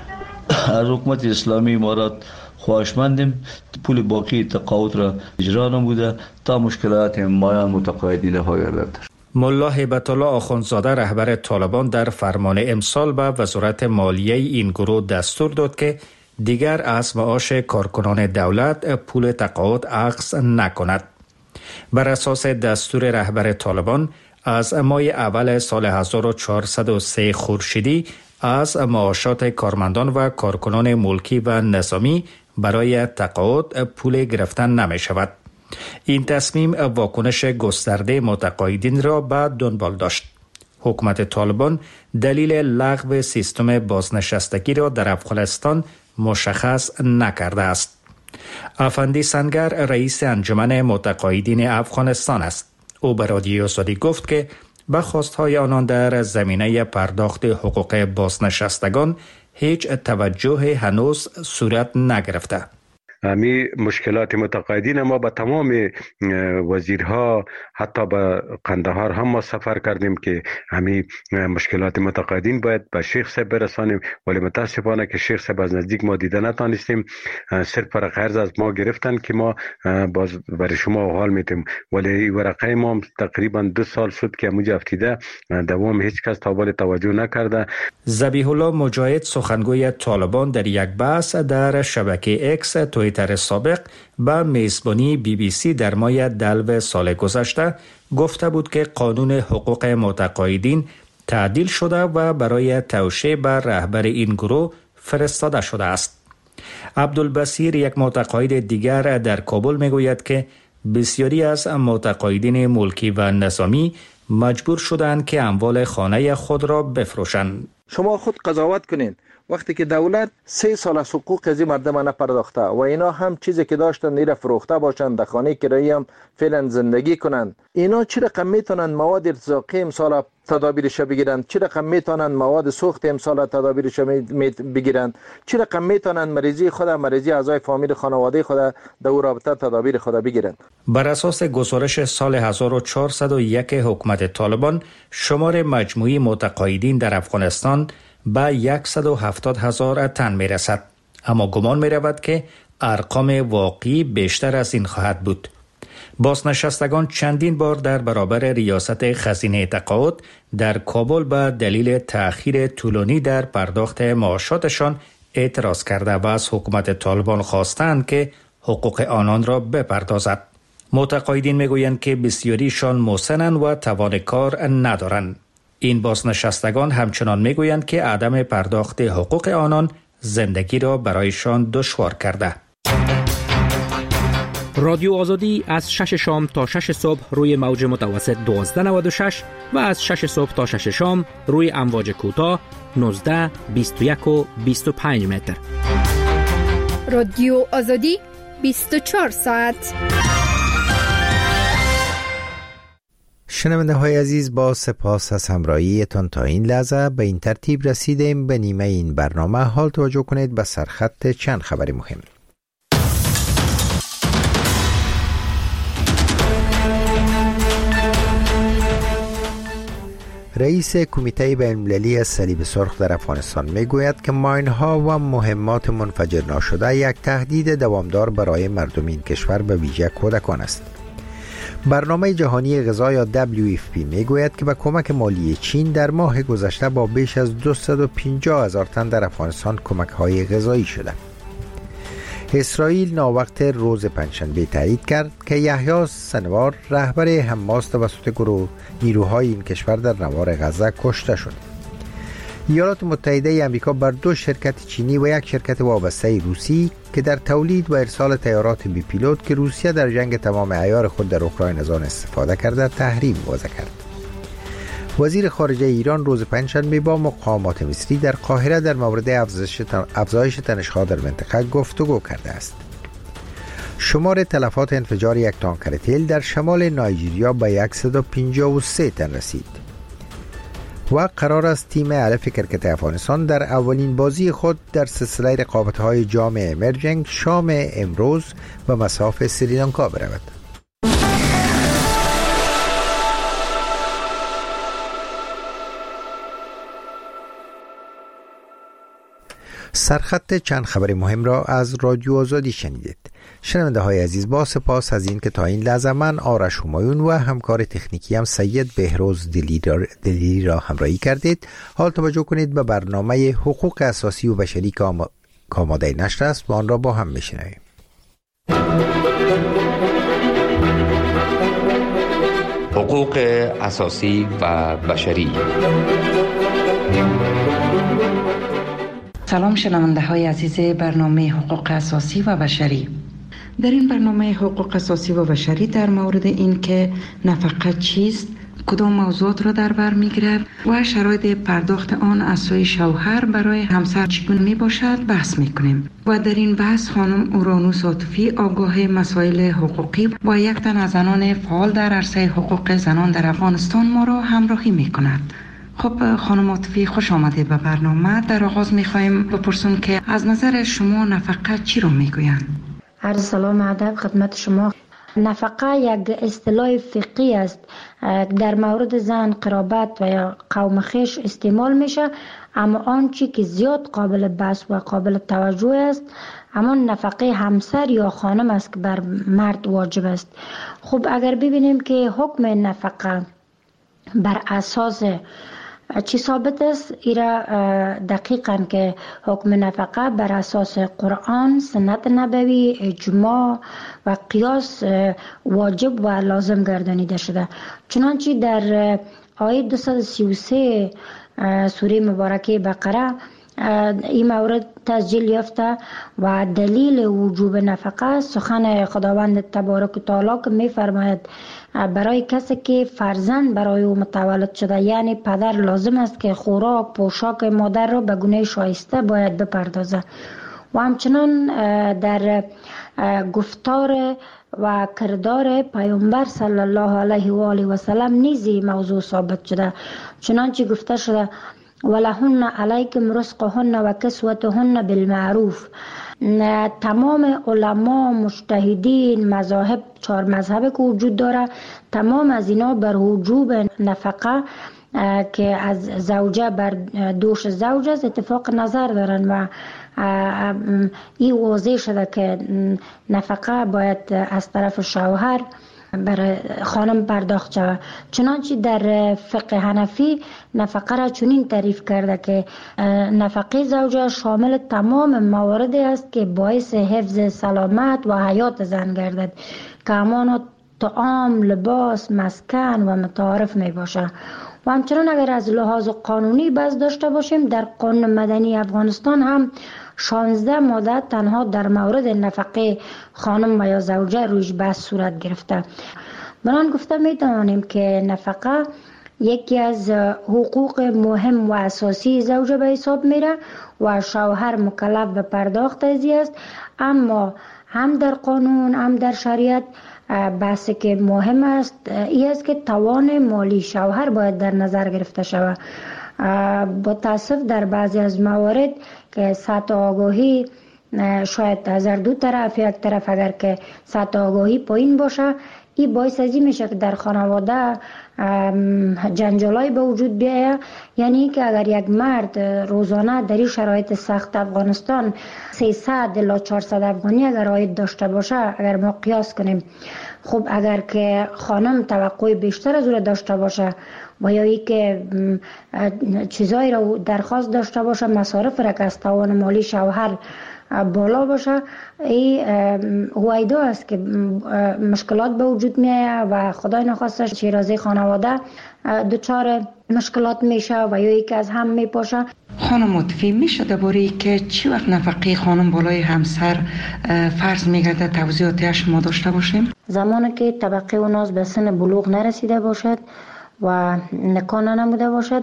از حکومت اسلامی امارات خواهشمندیم پول باقی تقاعد را اجرا نموده تا مشکلات مایان متقاعدین حل گردد. ملا هیبت الله آخوندزاده رهبر طالبان در فرمان امسال به وزارت مالیه این گروه دستور داد که دیگر از معاش کارکنان دولت پول تقاعد اخذ نکند. بر اساس دستور رهبر طالبان از ماه اول سال 1403 خورشیدی از معاشات کارمندان و کارکنان ملکی و نظامی برای تقاعد پول گرفتن نمی شود. این تصمیم واکنش گسترده متقاعدین را به دنبال داشت. حکومت طالبان دلیل لغو سیستم بازنشستگی را در افغانستان مشخص نکرده است. افندی سنگر رئیس انجمن متقاعدین افغانستان است. او به رادیو آزادی گفت که به خواستهای آنان در زمینه پرداخت حقوق بازنشستگان هیچ توجه هنوز صورت نگرفته. همی مشکلات متقاعدین ما با تمام وزیرها حتی به قندهار هم ما سفر کردیم که همی مشکلات متقاعدین باید به شیخ صاحب برسانیم، ولی متاسفانه که شیخ صاحب از نزدیک ما دیده نتانستیم. صرف قرض از ما گرفتن که ما باز برای شما حال میتیم، ولی ورقه ما تقریبا 2 سال شد که همونجا افتیده دوام هیچ کس تابال توجه نکرده. ذبیح الله مجاهد سخنگوی طالبان در یک بحث در شبکه اکس توییتر سابق به میزبانی BBC در ماه دلو سال گذشته گفته بود که قانون حقوق متقاعدین تعدیل شده و برای توشیح بر رهبر این گروه فرستاده شده است. عبدالبصیر یک متقاعد دیگر در کابل میگوید که بسیاری از متقاعدین ملکی و نظامی مجبور شدند که اموال خانه خود را بفروشند. شما خود قضاوت کنین، وقتی که دولت 3 سال از حقوق از این مردم نپرداخته و اینا هم چیزی که داشتن نیره فروخته باشن، در خانه کرایی هم فعلا زندگی کنن، اینا چه رقم میتونن مواد ارتزاقی امسال تدابیرش بگیرن؟ چه رقم میتونن مواد سوخت امسال تدابیرش بگیرن؟ چه رقم میتونن مریضی خود، مریضی اعضای فامیل خانواده خود در او رابطه تدابیر خود بگیرن؟ بر اساس گزارش سال 1401 حکومت طالبان، شمار مجموعی متقاعدین در افغانستان به 170,000 تن می رسد، اما گمان می رود که ارقام واقعی بیشتر از این خواهد بود. بازنشستگان چندین بار در برابر ریاست خزینه تقاعد در کابل به دلیل تأخیر طولانی در پرداخت معاشاتشان اعتراض کرده و از حکومت طالبان خواستند که حقوق آنان را بپردازد. متقاعدین میگویند که بسیاریشان مسنند و توان کار ندارند. این بازنشستگان همچنان میگویند که عدم پرداخت حقوق آنان زندگی را برایشان دشوار کرده. رادیو آزادی از 6 شام تا 6 صبح روی موج متوسط 1296 و از 6 صبح تا 6 شام روی امواج کوتاه 19، 21 و 25 متر. رادیو آزادی 24 ساعت. شنونده های عزیز، با سپاس از همراهیتان تا این لحظه به این ترتیب رسیدیم به نیمه این برنامه. حال توجه کنید به سرخط چند خبر مهم. رئیس کمیته بین‌المللی صلیب سرخ در افغانستان میگوید که ماین‌ها و مهمات منفجر ناشده یک تهدید دوامدار برای مردم این کشور به ویژه کودکان است. برنامه جهانی غذا یا WFP میگوید که با کمک مالی چین در ماه گذشته با بیش از 250,000 تن در افغانستان کمک‌های غذایی شده. اسرائیل ناوقت روز پنجشنبه تایید کرد که یحیی سنوار رهبر حماس توسط گروه نیروهای این کشور در نوار غزه کشته شد. ایالات متحده آمریکا بر 2 شرکت چینی و 1 شرکت وابسته روسی که در تولید و ارسال طیارات بی پیلوت که روسیه در جنگ تمام عیار خود در اوکراین از آن استفاده کرده تحریم وضع کرد. وزیر خارجه ایران روز پنجشنبه با مقامات مصری در قاهره در مورد افزایش تنش‌ها در منطقه گفتگو کرده است. شمار تلفات انفجار یک تانکر تیل در شمال نایجیریا به 153 تن رسید. و قرار است تیم الف کرکت افغانستان در اولین بازی خود در سلسله رقابت‌های جام امرجنگ شام امروز به مصاف سریلانکا برود. سرخط چند خبر مهم را از رادیو آزادی شنیدید. شنونده های عزیز، با سپاس از این که تا این لحظه من آرش همایون و همکار تکنیکی هم سید بهروز دلیری را همراهی کردید. حال توجه کنید به برنامه حقوق اساسی و بشری که آماده نشر است و آن را با هم میشنویم. حقوق اساسی و بشری. سلام شنونده های عزیز برنامه حقوق اساسی و بشری. در این برنامه حقوق اساسی و بشری در مورد این که نفقه چیست، کدام موضوعات را در بر میگیرد و شرایط پرداخت آن از سوی شوهر برای همسر چگونه می باشد بحث میکنیم و در این بحث خانم اورانوس عاطفی آگاه مسائل حقوقی و یک تن از زنان فعال در عرصه حقوق زنان در افغانستان ما را همراهی میکند. خب خانم عاطفی، خوش آمده به برنامه. در آغاز میخوایم بپرسیم که از نظر شما نفقه چی رو میگویند؟ عرض سلام ادب خدمت شما. نفقه یک اصطلاح فقهی است، در مورد زن، قرابت و یا قوم خویش استعمال میشه، اما آنچه که زیاد قابل بحث و قابل توجه است اما نفقه همسر یا خانم است که بر مرد واجب است. خب اگر ببینیم که حکم نفقه بر اساس چی ثابت است، ایرا دقیقاً که حکم نفقه بر اساس قرآن، سنت نبوی، اجماع و قیاس واجب و لازم گردانیده شده. چنانچه در آیه 233 سوره مبارکه بقره این مورد تسجیل یافته و دلیل وجوب نفقه سخن خداوند تبارک و تعالی که می فرماید برای کسی که فرزند برای او متولد شده، یعنی پدر، لازم است که خوراک پوشاک مادر را به گونه شایسته باید بپردازه. و همچنان در گفتار و کردار پیامبر صلی الله علیه و آله و سلم نیز موضوع ثابت شده، چنانچه گفته شده ولهن علیکم رزقهن و کسوتهن بالمعروف. تمام علما، مجتهدین، مذاهب، 4 مذهب که وجود داره، تمام از اینا بر وجوب نفقه که از زوجه بر دوش زوج است اتفاق نظر دارن و این واضح شده که نفقه باید از طرف شوهر برای خانم پرداخت شود. چنانچه در فقه حنفی نفقه را چنین تعریف کرده که نفقه زوجه شامل تمام مواردی است که باعث حفظ سلامت و حیات زن گردد که همان طعام، لباس، مسکن و متعارف می باشه. و همچنان اگر از لحاظ قانونی باز داشته باشیم، در قانون مدنی افغانستان هم 16 ماده تنها در مورد نفقه خانم و یا زوجه رویش بحث صورت گرفته. بران گفته می توانیم که نفقه یکی از حقوق مهم و اساسی زوجه به حساب میره و شوهر مکلف به پرداخت ازی است، اما هم در قانون هم در شریعت بحثی که مهم است این است که توان مالی شوهر باید در نظر گرفته شود. با تاسف در بعضی از موارد که سطح آگاهی شاید از دو طرف، یک طرف اگر که سطح آگاهی پایین باشه، این باعث ازی میشه که در خانواده جنجالای به وجود بیاید. یعنی که اگر یک مرد روزانه در این شرایط سخت افغانستان 300 الی 400 افغانی اگر عاید داشته باشه، اگر ما قیاس کنیم، خب اگر که خانم توقع بیشتر از او داشته باشه و یا ای که چیزایی را درخواست داشته باشه، مصارف را که از توان مالی شوهر بالا باشه، این هویدا است که مشکلات به وجود میاد و خدای نخواسته شیرازه خانواده دچار مشکلات میشه و یا ای که از هم میپاشه. خانم متفی میشه درباره که چی وقت نفقه خانم بالای همسر فرض میگرده توضیحاتی شما داشته باشیم؟ زمانی که طبقه اوناز به سن بلوغ نرسیده باشد و نکاح نموده باشد،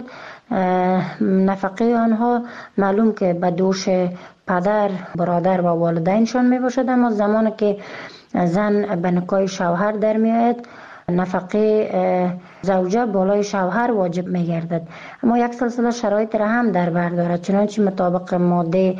نفقه آنها معلوم که به دوش پدر، برادر و والدینشان می باشد، اما زمانی که زن به نکاح شوهر در می آید، نفقه زوجه بالای شوهر واجب می گردد. اما یک سلسله شرایط را هم در بر دارد، چنانچه مطابق ماده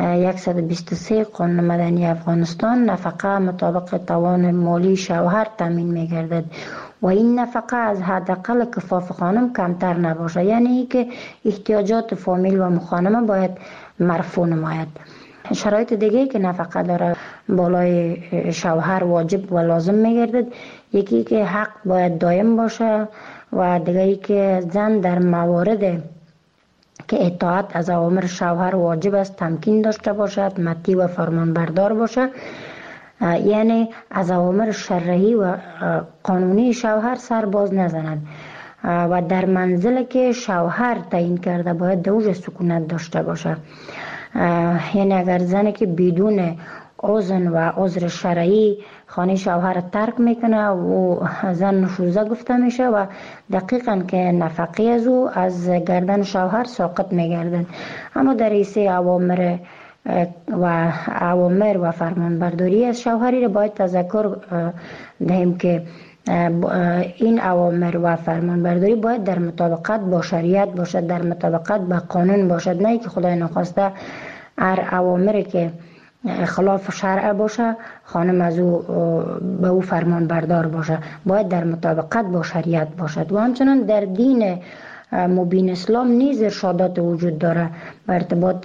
123 قانون مدنی افغانستان نفقه مطابق توان مالی شوهر تامین می گردد و این نفقه از حداقل کفاف خانم کمتر نباشه، یعنی که احتیاجات فامیل و مخانمه باید مرفوع نماید. شرایط دیگه که نفقه داره بالای شوهر واجب و لازم میگردد، یکی که حق باید دائم باشه و دیگه که زن در موارد که اطاعت از اوامر شوهر واجب است تمکین داشته باشد، مطیع و فرمانبردار باشه، یعنی از اوامر شرعی و قانونی شوهر سر باز نزند و در منزل که شوهر تعیین کرده باید دوج سکونت داشته باشه. یعنی اگر زنی که بدون اذن و عذر شرعی خانه شوهر ترک میکنه و زن نشوزه گفته میشه و دقیقاً که نفقه از او از گردن شوهر ساقط میگردن. اما در حیث اوامر و فرمانبرداری از شوهری را باید تذکر دهیم که این اوامر و فرمانبرداری باید در مطابقت با شریعت باشد، در مطابقت با قانون باشد، نه که خدای نخواسته هر اوامری که خلاف شرع باشه خانم از او به او فرمان بردار باشه، باید در مطابقت با شریعت باشد. و همچنان در دین مبین اسلام نیز ارشادات وجود داره به ارتباط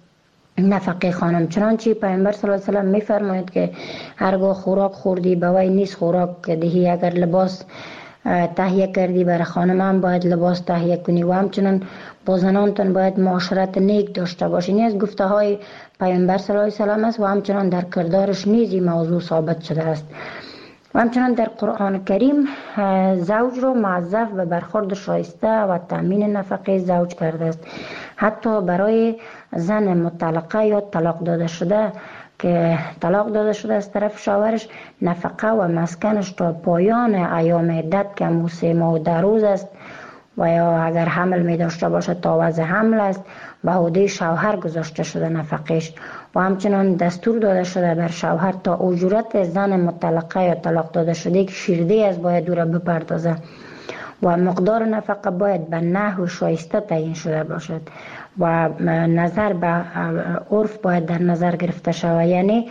نفقه خانم، چنانچه پیامبر صلی الله علیه و سلم میفرماید که هرگاه خوراک خوردی به وی نیست خوراک دهی، اگر لباس تهیه کردی برای خانم هم باید لباس تهیه کنی و همچنان با زنانتون باید معاشرت نیک داشته باشی. این از گفته های پیامبر صلی الله علیه و سلم است و همچنان در کردارش نیز این موضوع ثابت شده است. و همچنان در قرآن کریم زوج رو موظف به برخورد شایسته و تامین نفقه زوج کرده است. حتی برای زن مطلقه یا طلاق داده شده که طلاق داده شده از طرف شوهرش، نفقه و مسکنش تا پایان ایام عدت که 3 ماه و 10 روز است و یا اگر حمل می داشته باشه تا وضع حمل است به عهده شوهر گذاشته شده نفقش. و همچنان دستور داده شده بر شوهر تا اجورت زن مطلقه یا طلاق داده شده که شیرده از باید او را بپردازه و مقدار نفقه باید به نحو شایسته تعیین شده باشد و نظر به عرف باید در نظر گرفته شود، یعنی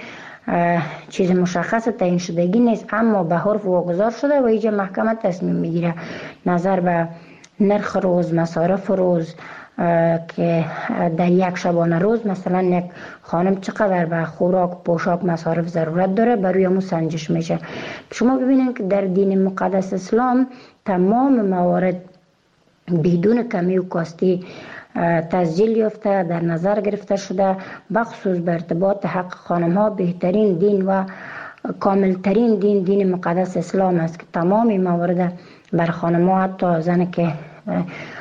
چیز مشخص تعیین شدگی نیست اما به عرف واگذار شده و اینجا محکمه تصمیم میگیره نظر به نرخ روز، مصارف روز که در یک شبانه روز مثلا یک خانم چقدر به خوراک، پوشاک، مصارف ضرورت داره بروی همون سنجش میشه. شما ببینید که در دین مقدس اسلام تمام موارد بدون کمی و کاستی تسجیل یافته در نظر گرفته شده، بخصوص به ارتباط حق خانم ها بهترین دین و کاملترین دین مقدس اسلام است که تمام موارد بر خانم ها، حتی زن که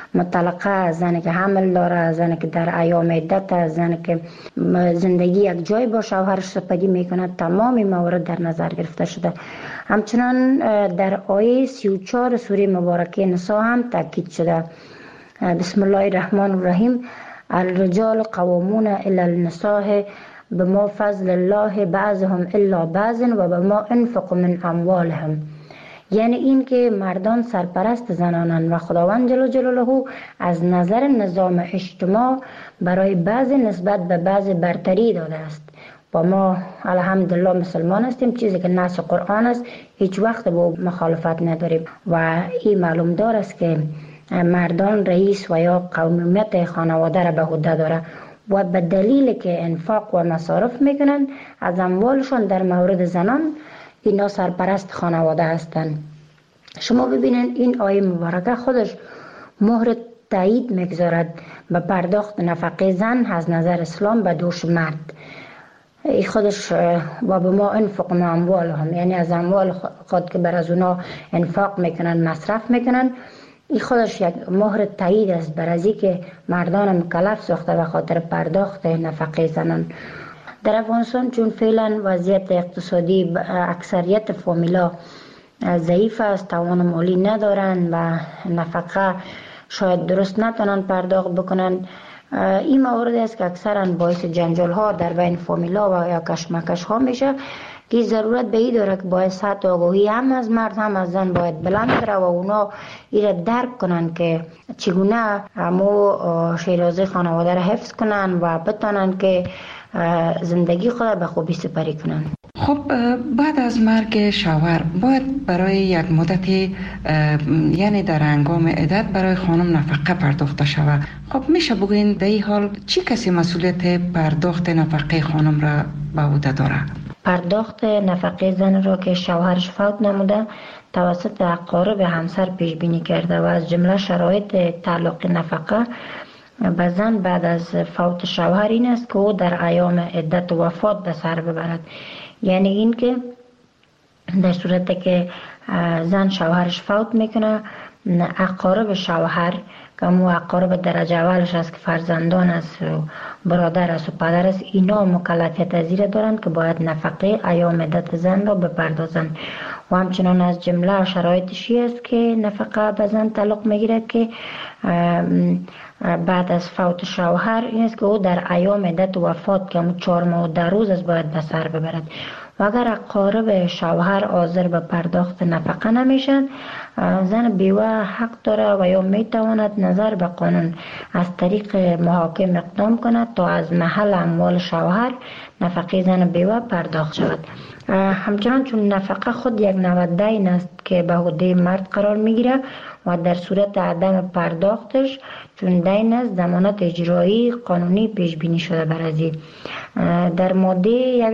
مطلقه، زنی که حمل داره، زنی که در ایام عدت، زنی که زندگی یک جای با شوهرش سپری میکنه، تمام موارد در نظر گرفته شده. همچنان در آیه 34 سوره مبارکه نساء هم تاکید شده. بسم الله الرحمن الرحیم: الرجال قوامون الی النساء بما فضل الله بعضهم الا بعض و بما انفقوا من اموالهم. یعنی این که مردان سرپرست زنانند و خداوند جل جلاله از نظر نظام اجتماع برای بعض نسبت به بعض برتری داده است. و ما الحمدلله مسلمان هستیم، چیزی که نص قرآن است هیچ وقت با مخالفت نداریم و این معلوم دار است که مردان رئیس و یا قومیت خانواده را به عهده داره و به دلیل که انفاق و مصارف میکنن از اموالشون در مورد زنان اینا سرپرست خانواده هستند. شما ببینید این آیه مبارکه خودش مهر تایید میگذارد به پرداخت نفقه زن از نظر اسلام به دوش مرد. ای خودش و به ما انفق من اموالهم، یعنی از اموال خود که بر از اونا انفاق میکنن مصرف میکنن، این خودش یک مهر تایید است بر از که مردان مکلف ساخته به خاطر پرداخت نفقه زنان. در افغانستان چون فعلا وضعیت اقتصادی اکثریت فامیلا ضعیف است، توان مالی ندارن و نفقه شاید درست نتونن پرداخت بکنن، این موارد است که اکثرا باعث جنجال ها در بین فامیلا و یا کشمکش ها میشه که ضرورت به این داره که باید سطح آگاهی هم از مرد هم از زن باید بلند بره و اونا ایره درک کنن که چگونه همو شیرازه خانواده را حفظ کنن و بتونن که زندگی خود به خوبی سپری کنن. خب بعد از مرگ شوهر باید برای یک مدتی یعنی در هنگام عدت برای خانم نفقه پرداخته شود. خب میشه بگوین در این حال چی کسی مسئولیت پرداخت نفقه خانم را به عهده داره؟ پرداخت نفقه زن را که شوهرش فوت نموده توسط اقارب همسر پیش بینی کرده و از جمله شرایط تعلق نفقه به زن بعد از فوت شوهر این است که او در ایام عدت و وفات به سر ببرد. یعنی این که در صورت که زن شوهرش فوت میکنه، اقارب شوهر که مو اقارب درجه اولش است که فرزندان است و برادر است و پدر است، اینا مکلفیت از این دارند که باید نفقه ایام عدت زن را بپردازند. و همچنان از جمله شرایطشی است که نفقه به زن تعلق میگیرد که بعد از فوت شوهر این است که او در ایام عدت و وفات که 4 ماه و 10 روز است باید به سر ببرد. و اگر اقارب شوهر حاضر به پرداخت نفقه نمیشن، زن بیوه حق داره و یا میتواند نظر به قانون از طریق محاکم اقدام کند تا از محل اموال شوهر نفقه زن بیوه پرداخت شود. همچنان چون نفقه خود یک نوع دین است که به عهده مرد قرار میگیره و در صورت عدم پرداختش چون دین است ضمانت اجرایی قانونی پیش بینی شده بر ازی. در ماده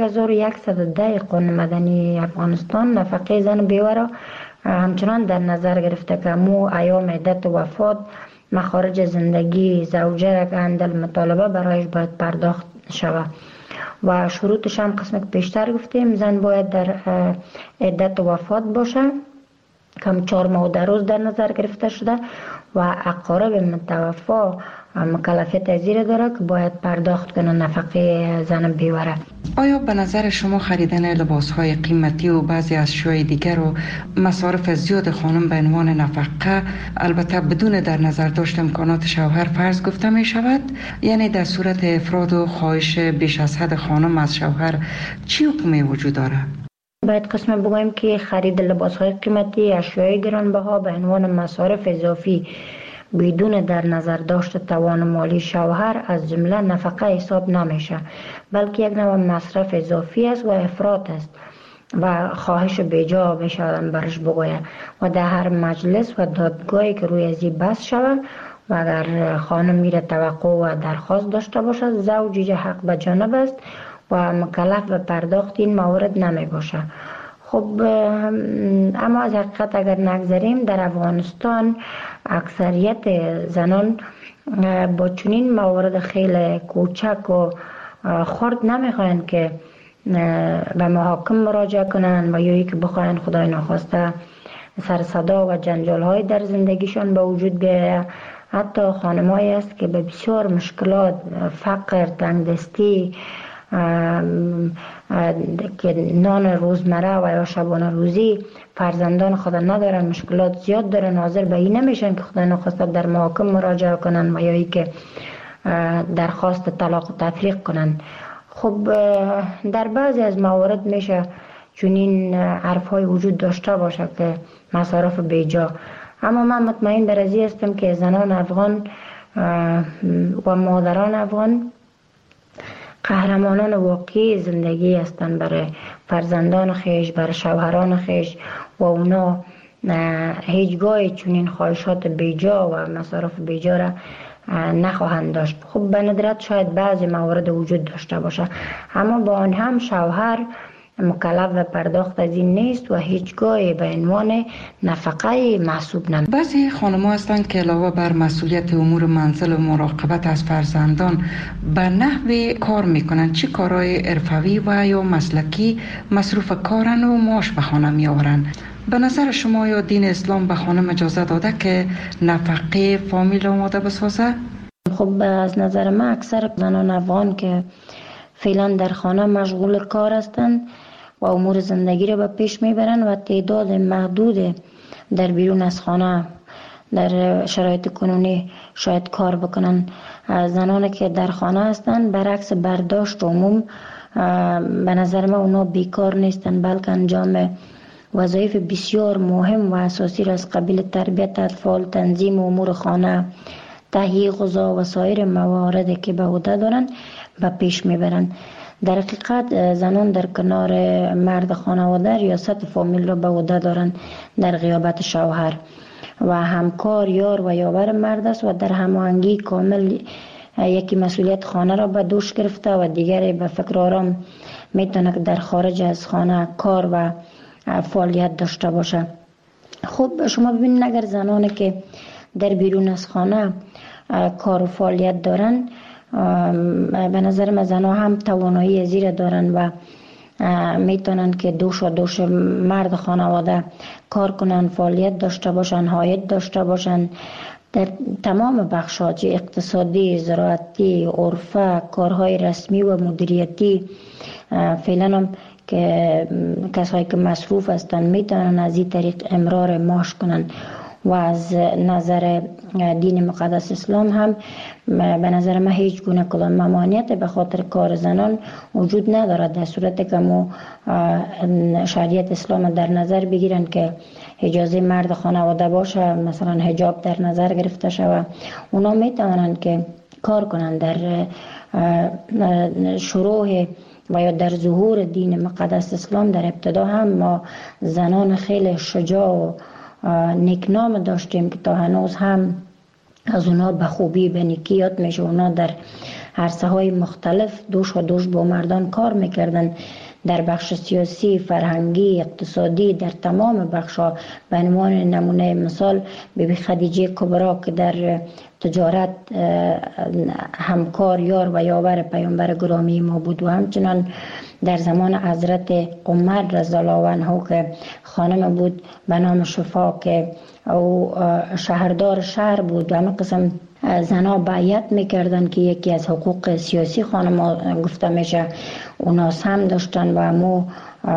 1110 قانون مدنی افغانستان نفقه زن بیوه را همچنان در نظر گرفته که مو ایام عدت و وفات مخارج زندگی زوجه را که اندل مطالبه برایش باید پرداخت شود و شروطش هم قسم که پیشتر گفتیم زن باید در عدت و وفات باشه کم 4 ماه و 10 روز در نظر گرفته شده و اقارب متوفا مکلفیت از این داره که باید پرداخت کنه نفقه زن بیوه. آیا به نظر شما خریدن لباس‌های قیمتی و بعضی اشیاء دیگر و مصارف زیاد خانم به عنوان نفقه البته بدون در نظر داشت امکانات شوهر فرض گفته می شود؟ یعنی در صورت افراد و خواهش بیش از حد خانم از شوهر چی حکمی وجود داره؟ باید قسم بگویم که خرید لباس‌های قیمتی، اشیاء گرانبها به عنوان مصارف اضافی بدون در نظر داشت توان مالی شوهر از جمله نفقه حساب نمیشه، بلکه یک نوع مصرف اضافی است و افراط است و خواهش بیجا بشه آدم برش بگوید و در هر مجلس و دادگاهی که روی ازی بحث شود و اگر خانم میره توقع و درخواست داشته باشد زوج حق به جانب است و مکلف به پرداخت این موارد نمی باشه. خب اما از حقیقت اگر نگذاریم در افغانستان اکثریت زنان با چنین موارد خیلی کوچک و خرد نمیخواین که به محاکم مراجعه کنن و یا که بخواین خدای نخواسته سر صدا و جنجال های در زندگیشان به وجود بیاید حتی خانمایی است که به بسیار مشکلات، فقر، تنگدستی، که نان روزمره و یا شبانه روزی فرزندان خود ندارن، مشکلات زیاد دارن، حاضر به این نمیشن که خدا نخواسته در محاکم مراجعه کنن و یا ای که درخواست طلاق و تفریق کنن. خب در بعضی از موارد میشه چنین حرف‌های وجود داشته باشه که مصارف بیجا، اما من مطمئن در ازی هستم که زنان افغان و مادران افغان قهرمانان واقعی زندگی هستند برای فرزندان خیش، برای شوهران خیش و اونا هیچگاه چنین خواهشات بیجا و مصارف بیجا را نخواهند داشت. خب به ندرت شاید بعضی موارد وجود داشته باشه، اما با آن هم شوهر مکلف و پرداخت از این نیست و هیچگاه به عنوان نفقه محسوب نمی. بعضی خانم‌ها هستند که علاوه بر مسئولیت امور منزل و مراقبت از فرزندان به نحو کار میکنن. چه کارهای حرفوی و یا مسلکی مصروف کارن و معاش به خانه میآورن؟ به نظر شما یا دین اسلام به خانم اجازه داده که نفقه فامیل آماده بسازه؟ خب از نظر من اکثر زنان افغان که فعلا در خانه مشغول کار هستند و امور زندگی را به پیش میبرن و تعداد محدود در بیرون از خانه در شرایط کنونی شاید کار بکنن. زنانی که در خانه هستند برعکس برداشت عموم به نظر من اونا بیکار نیستن، بلکه انجام وظایف بسیار مهم و اساسی را از قبیل تربیت اطفال، تنظیم امور خانه، تهیه غذا و سایر مواردی که به عهده دارند به پیش میبرند. در حقیقت زنان در کنار مرد خانواده ریاست فامیل را به عهده دارند در غیابت شوهر و همکار، یار و یاور مرد است و در هماهنگی کامل یکی مسئولیت خانه را به دوش گرفته و دیگری به فکر آرام میتونه که در خارج از خانه کار و فعالیت داشته باشه. خب شما ببینید اگر زنانی که در بیرون از خانه کار و فعالیت دارن، به نظر من زنها هم توانایی زیر دارن و میتونن که دوش مرد خانواده کار کنن، فعالیت داشته باشن، عاید داشته باشن در تمام بخش‌ها، چه اقتصادی، زراعتی، عرفه، کارهای رسمی و مدیریتی. فعلا هم که کسایی که مصروف هستن میتونن از این طریق امرار معاش کنن و از نظر دین مقدس اسلام هم به نظر من هیچ گونه کدام ممانعت به خاطر کار زنان وجود ندارد، در صورتی که ما شریعت اسلام در نظر بگیرن که اجازه مرد خانواده باشه، مثلا حجاب در نظر گرفته شود، اونا میتونن که کار کنن. در شروع و یا در ظهور دین مقدس اسلام در ابتدا هم ما زنان خیلی شجاع و نیکنام داشتیم که تا هنوز هم از اونا به خوبی به نیکی یاد میشه. اونا در عرصه های مختلف دوش با مردان کار میکردن، در بخش سیاسی، فرهنگی، اقتصادی، در تمام بخش‌ها. به عنوان نمونه مثال بیبی خدیجه کبرا که در تجارت همکار، یار و یاور پیامبر گرامی ما بود و همچنان در زمان حضرت عمر رضی الله عنه که خانم بود به نام شفا که او شهردار شهر بود و همه قسم زنها بیعت میکردن که یکی از حقوق سیاسی خانم گفته میشه اونا هم داشتن و همو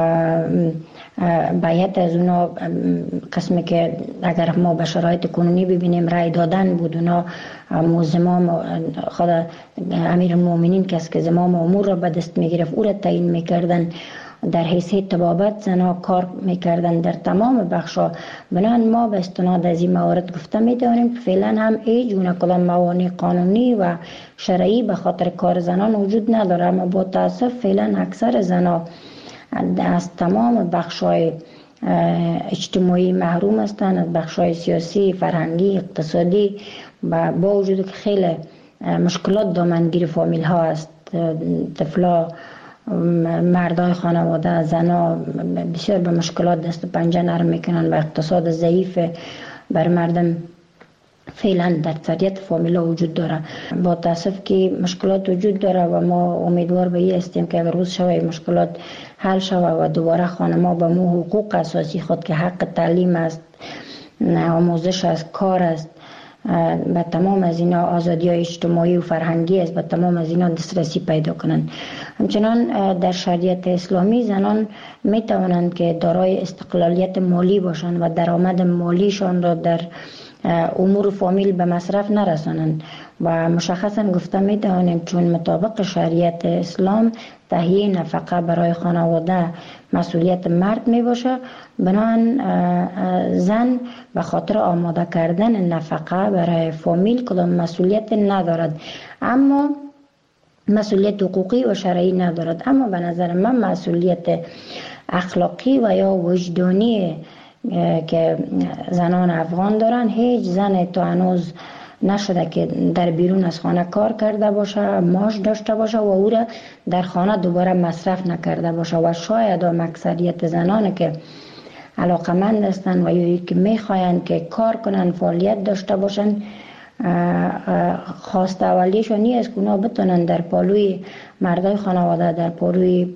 بیعت از اونا قسمی که اگر ما به شرایط کنونی ببینیم رای دادن بود. اونا زمام خود امیر المؤمنین کس که زمام امور را به دست میگرفت او را تعیین میکردن، در حیثیت طبابت زنها کار میکردن در تمام بخشا. بنابراین ما به استناد از این موارد گفته میتونیم که فعلا هم هیچ گونه کدام موانع قانونی و شرعی به خاطر کار زنان وجود نداره، اما با تاسف فعلا اکثر زنها از تمام بخشای اجتماعی محروم هستند، از بخشای سیاسی، فرهنگی، اقتصادی، و با وجود که خیلی مشکلات دامنگیر فامیل ها است. طفلا، مردای خانواده، زنا بسیار به مشکلات دست و پنجه نرم میکنن و اقتصاد ضعیف بر مردم فعلا در اکثریت فامیلا وجود داره. با تاسف که مشکلات وجود داره و ما امیدوار به این هستیم که اگر روز شوه مشکلات حل شوه و دوباره خانم‌ها به مو حقوق اساسی خود که حق تعلیم است، آموزش است، کار است، به تمام از اینا آزادی های اجتماعی و فرهنگی است، به تمام از اینا دسترسی پیدا کنند. همچنان در شریعت اسلامی زنان می توانند که دارای استقلالیت مالی باشند و درآمد مالیشان را در امور فامیل به مصرف نرسانند و مشخصا گفته می توانیم چون مطابق شریعت اسلام تهیه نفقه برای خانواده مسئولیت مرد می باشه، بنابراین زن به خاطر آماده کردن نفقه برای فامیل کدام مسئولیت ندارد، اما مسئولیت حقوقی و شرعی ندارد. اما به نظر من مسئولیت اخلاقی و یا وجدانی که زنان افغان دارن، هیچ زن تا هنوز نشده که در بیرون از خانه کار کرده باشه، معاش داشته باشه و او را در خانه دوباره مصرف نکرده باشه. و شاید هم اکثریت زنان که علاقمند هستند و یا که میخواین که کار کنن، فعالیت داشته باشن، خواست اولیشون نیست که اونا بتونن در پالوی مردای خانواده، در پالوی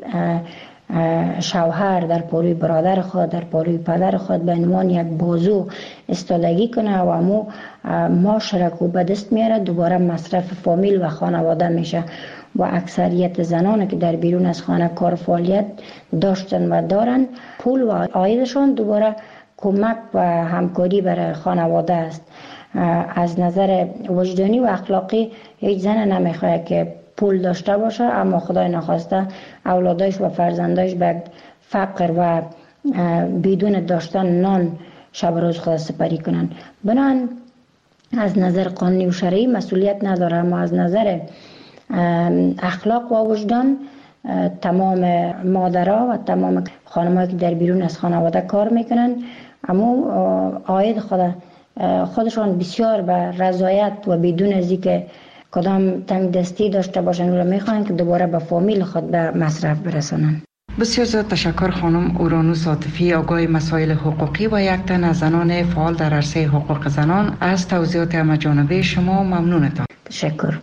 شوهر، در پالوی برادر خود، در پالوی پدر خود به عنوان یک بازو استادگی کنه و امو معاش را که به دست میاره دوباره مصرف فامیل و خانواده میشه. و اکثریت زنان که در بیرون از خانه کار فعالیت داشتن و دارن، پول و عایدشان دوباره کمک و همکاری برای خانواده است. از نظر وجدانی و اخلاقی هیچ زن نمیخواد که پول داشته باشه اما خدای نخواسته اولادش و فرزندش به فقر و بدون داشتن نان شب روز خود سپری کنن. بنابراین از نظر قانونی و شرعی مسئولیت نداره، اما از نظر اخلاق و وجدان تمام مادرها و تمام خانم‌ها که در بیرون از خانواده کار میکنن اما عاید خودشان بسیار به رضایت و بدون از اینکه کدام تنگ دستی داشته باشن و میخوان که دوباره به فامیل خود به مصرف برسانن. بسیار زیاد تشکر خانم اورانوس عاطفی، آگاه مسائل حقوقی و یک تن از زنان فعال در عرصه حقوق زنان. از توضیحات همه‌جانبه شما ممنونتان. تشکر.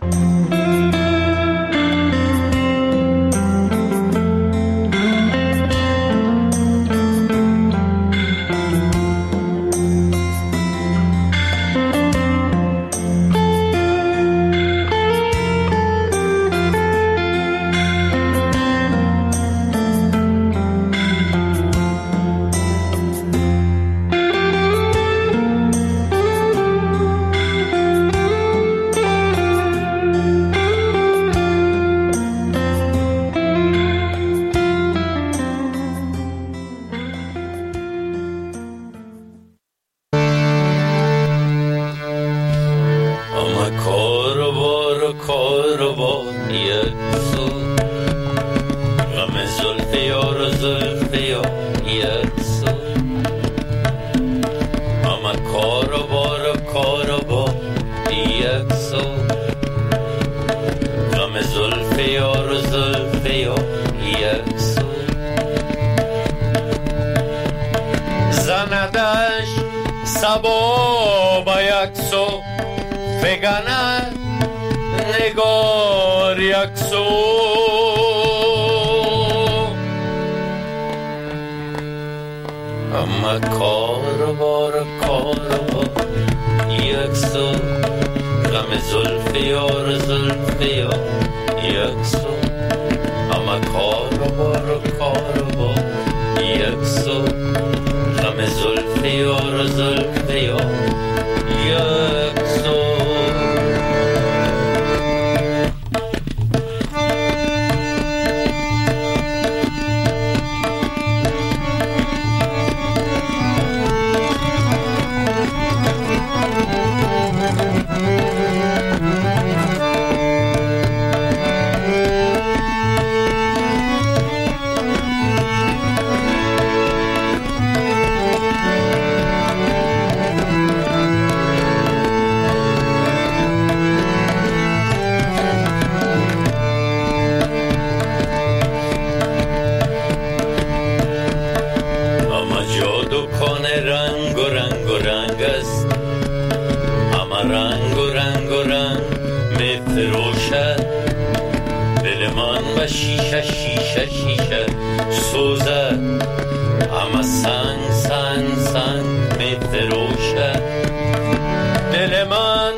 دل من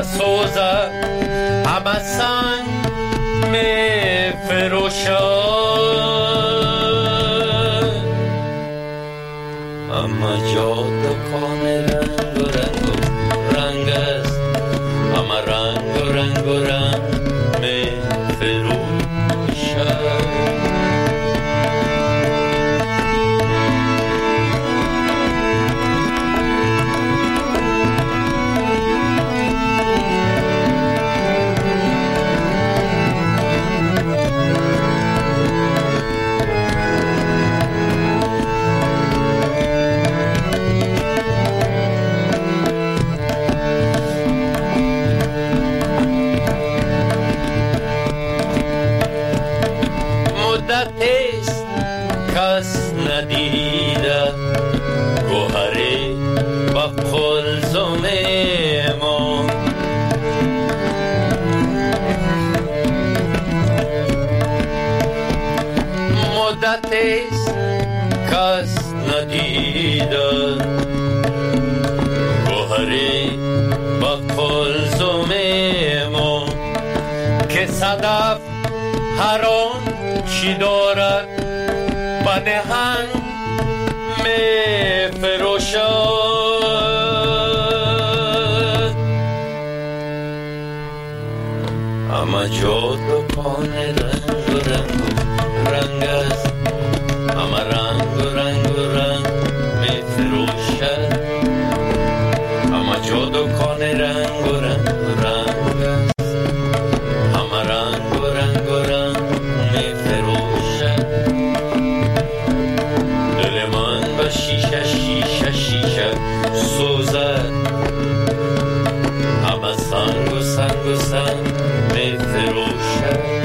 نسوزد همه سنگ می فروشد اما جا دکان رنگ و رنگ و رنگ است همه رنگ و رنگ و رنگ می فروشد مدتیست کس ندیده گوهری با قلزم ما مدتیست کس ندیده گوهری با قلزم ما که صدف هر آن چی دارد با نهنگ می فروشد اما جا دکان رنگ و رنگ و رنگ است اما رنگ و رنگ و رنگ می فروشد اما جا دکان رنگ و رنگ و رنگ است اما رنگ و رنگ و رنگ شیشه شیشه شیشه سوزد همه سنگ و سنگ و سنگ می فروشد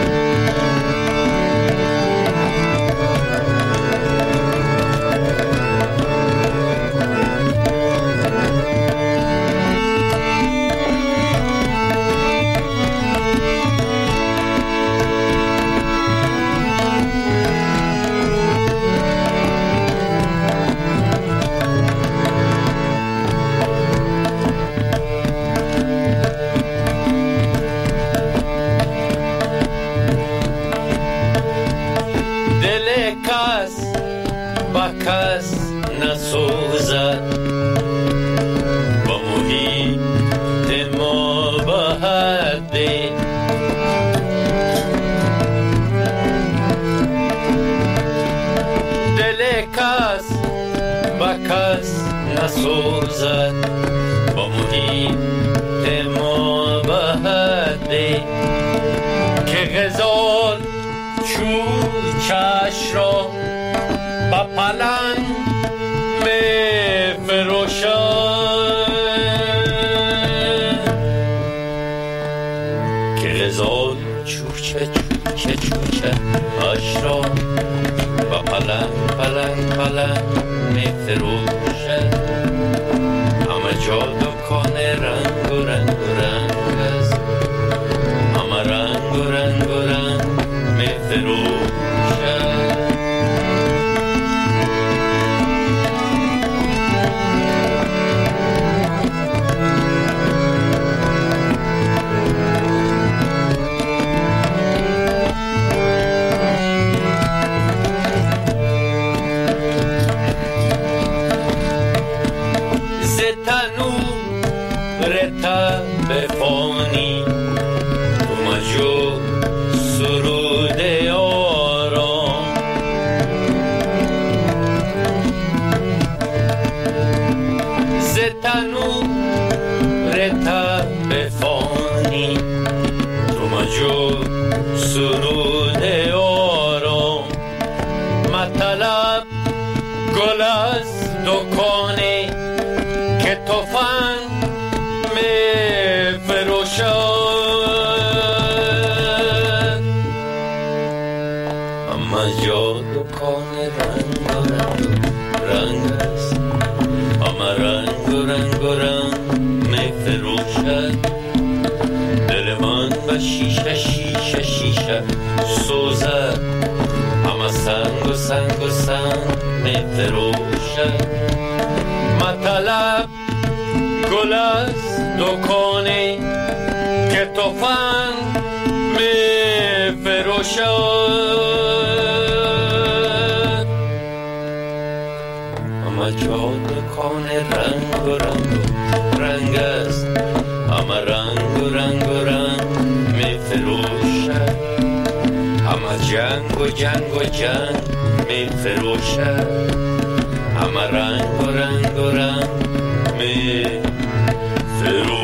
کس نسوزد با محیط ما به حدی دل کس با کس نسوزد با محیط ما به حدی که غزال چوچش را با پلنگ می فروشد که غزال چوچه چوچه چوچه اش را با پلنگ پلنگ پلنگ می فروشد همه جا دکان رنگ و رنگ و رنگ است همه رنگ و رنگ و رنگ می فروشد بفانی تو مجو سرود آرام زتنو رتا بفانی تو مجو سرود آرام مطلب گل از دکانی که توفن می فروشد اما جا دکان رنگ و رنگ و رنگ است اما رنگ و رنگ و رنگ می فروشد دل من به شیشه شیشه شیشه سوزد اما سنگ و سنگ و سنگ می فروشد مطلب گل است دکانی که تفنگ می فروشد، همه جا دکان رنگ و رنگ است، همه رنگ و رنگ می فروشد، همه جنگ و جنگ می فروشد، همه رنگ و رنگ می فروشد.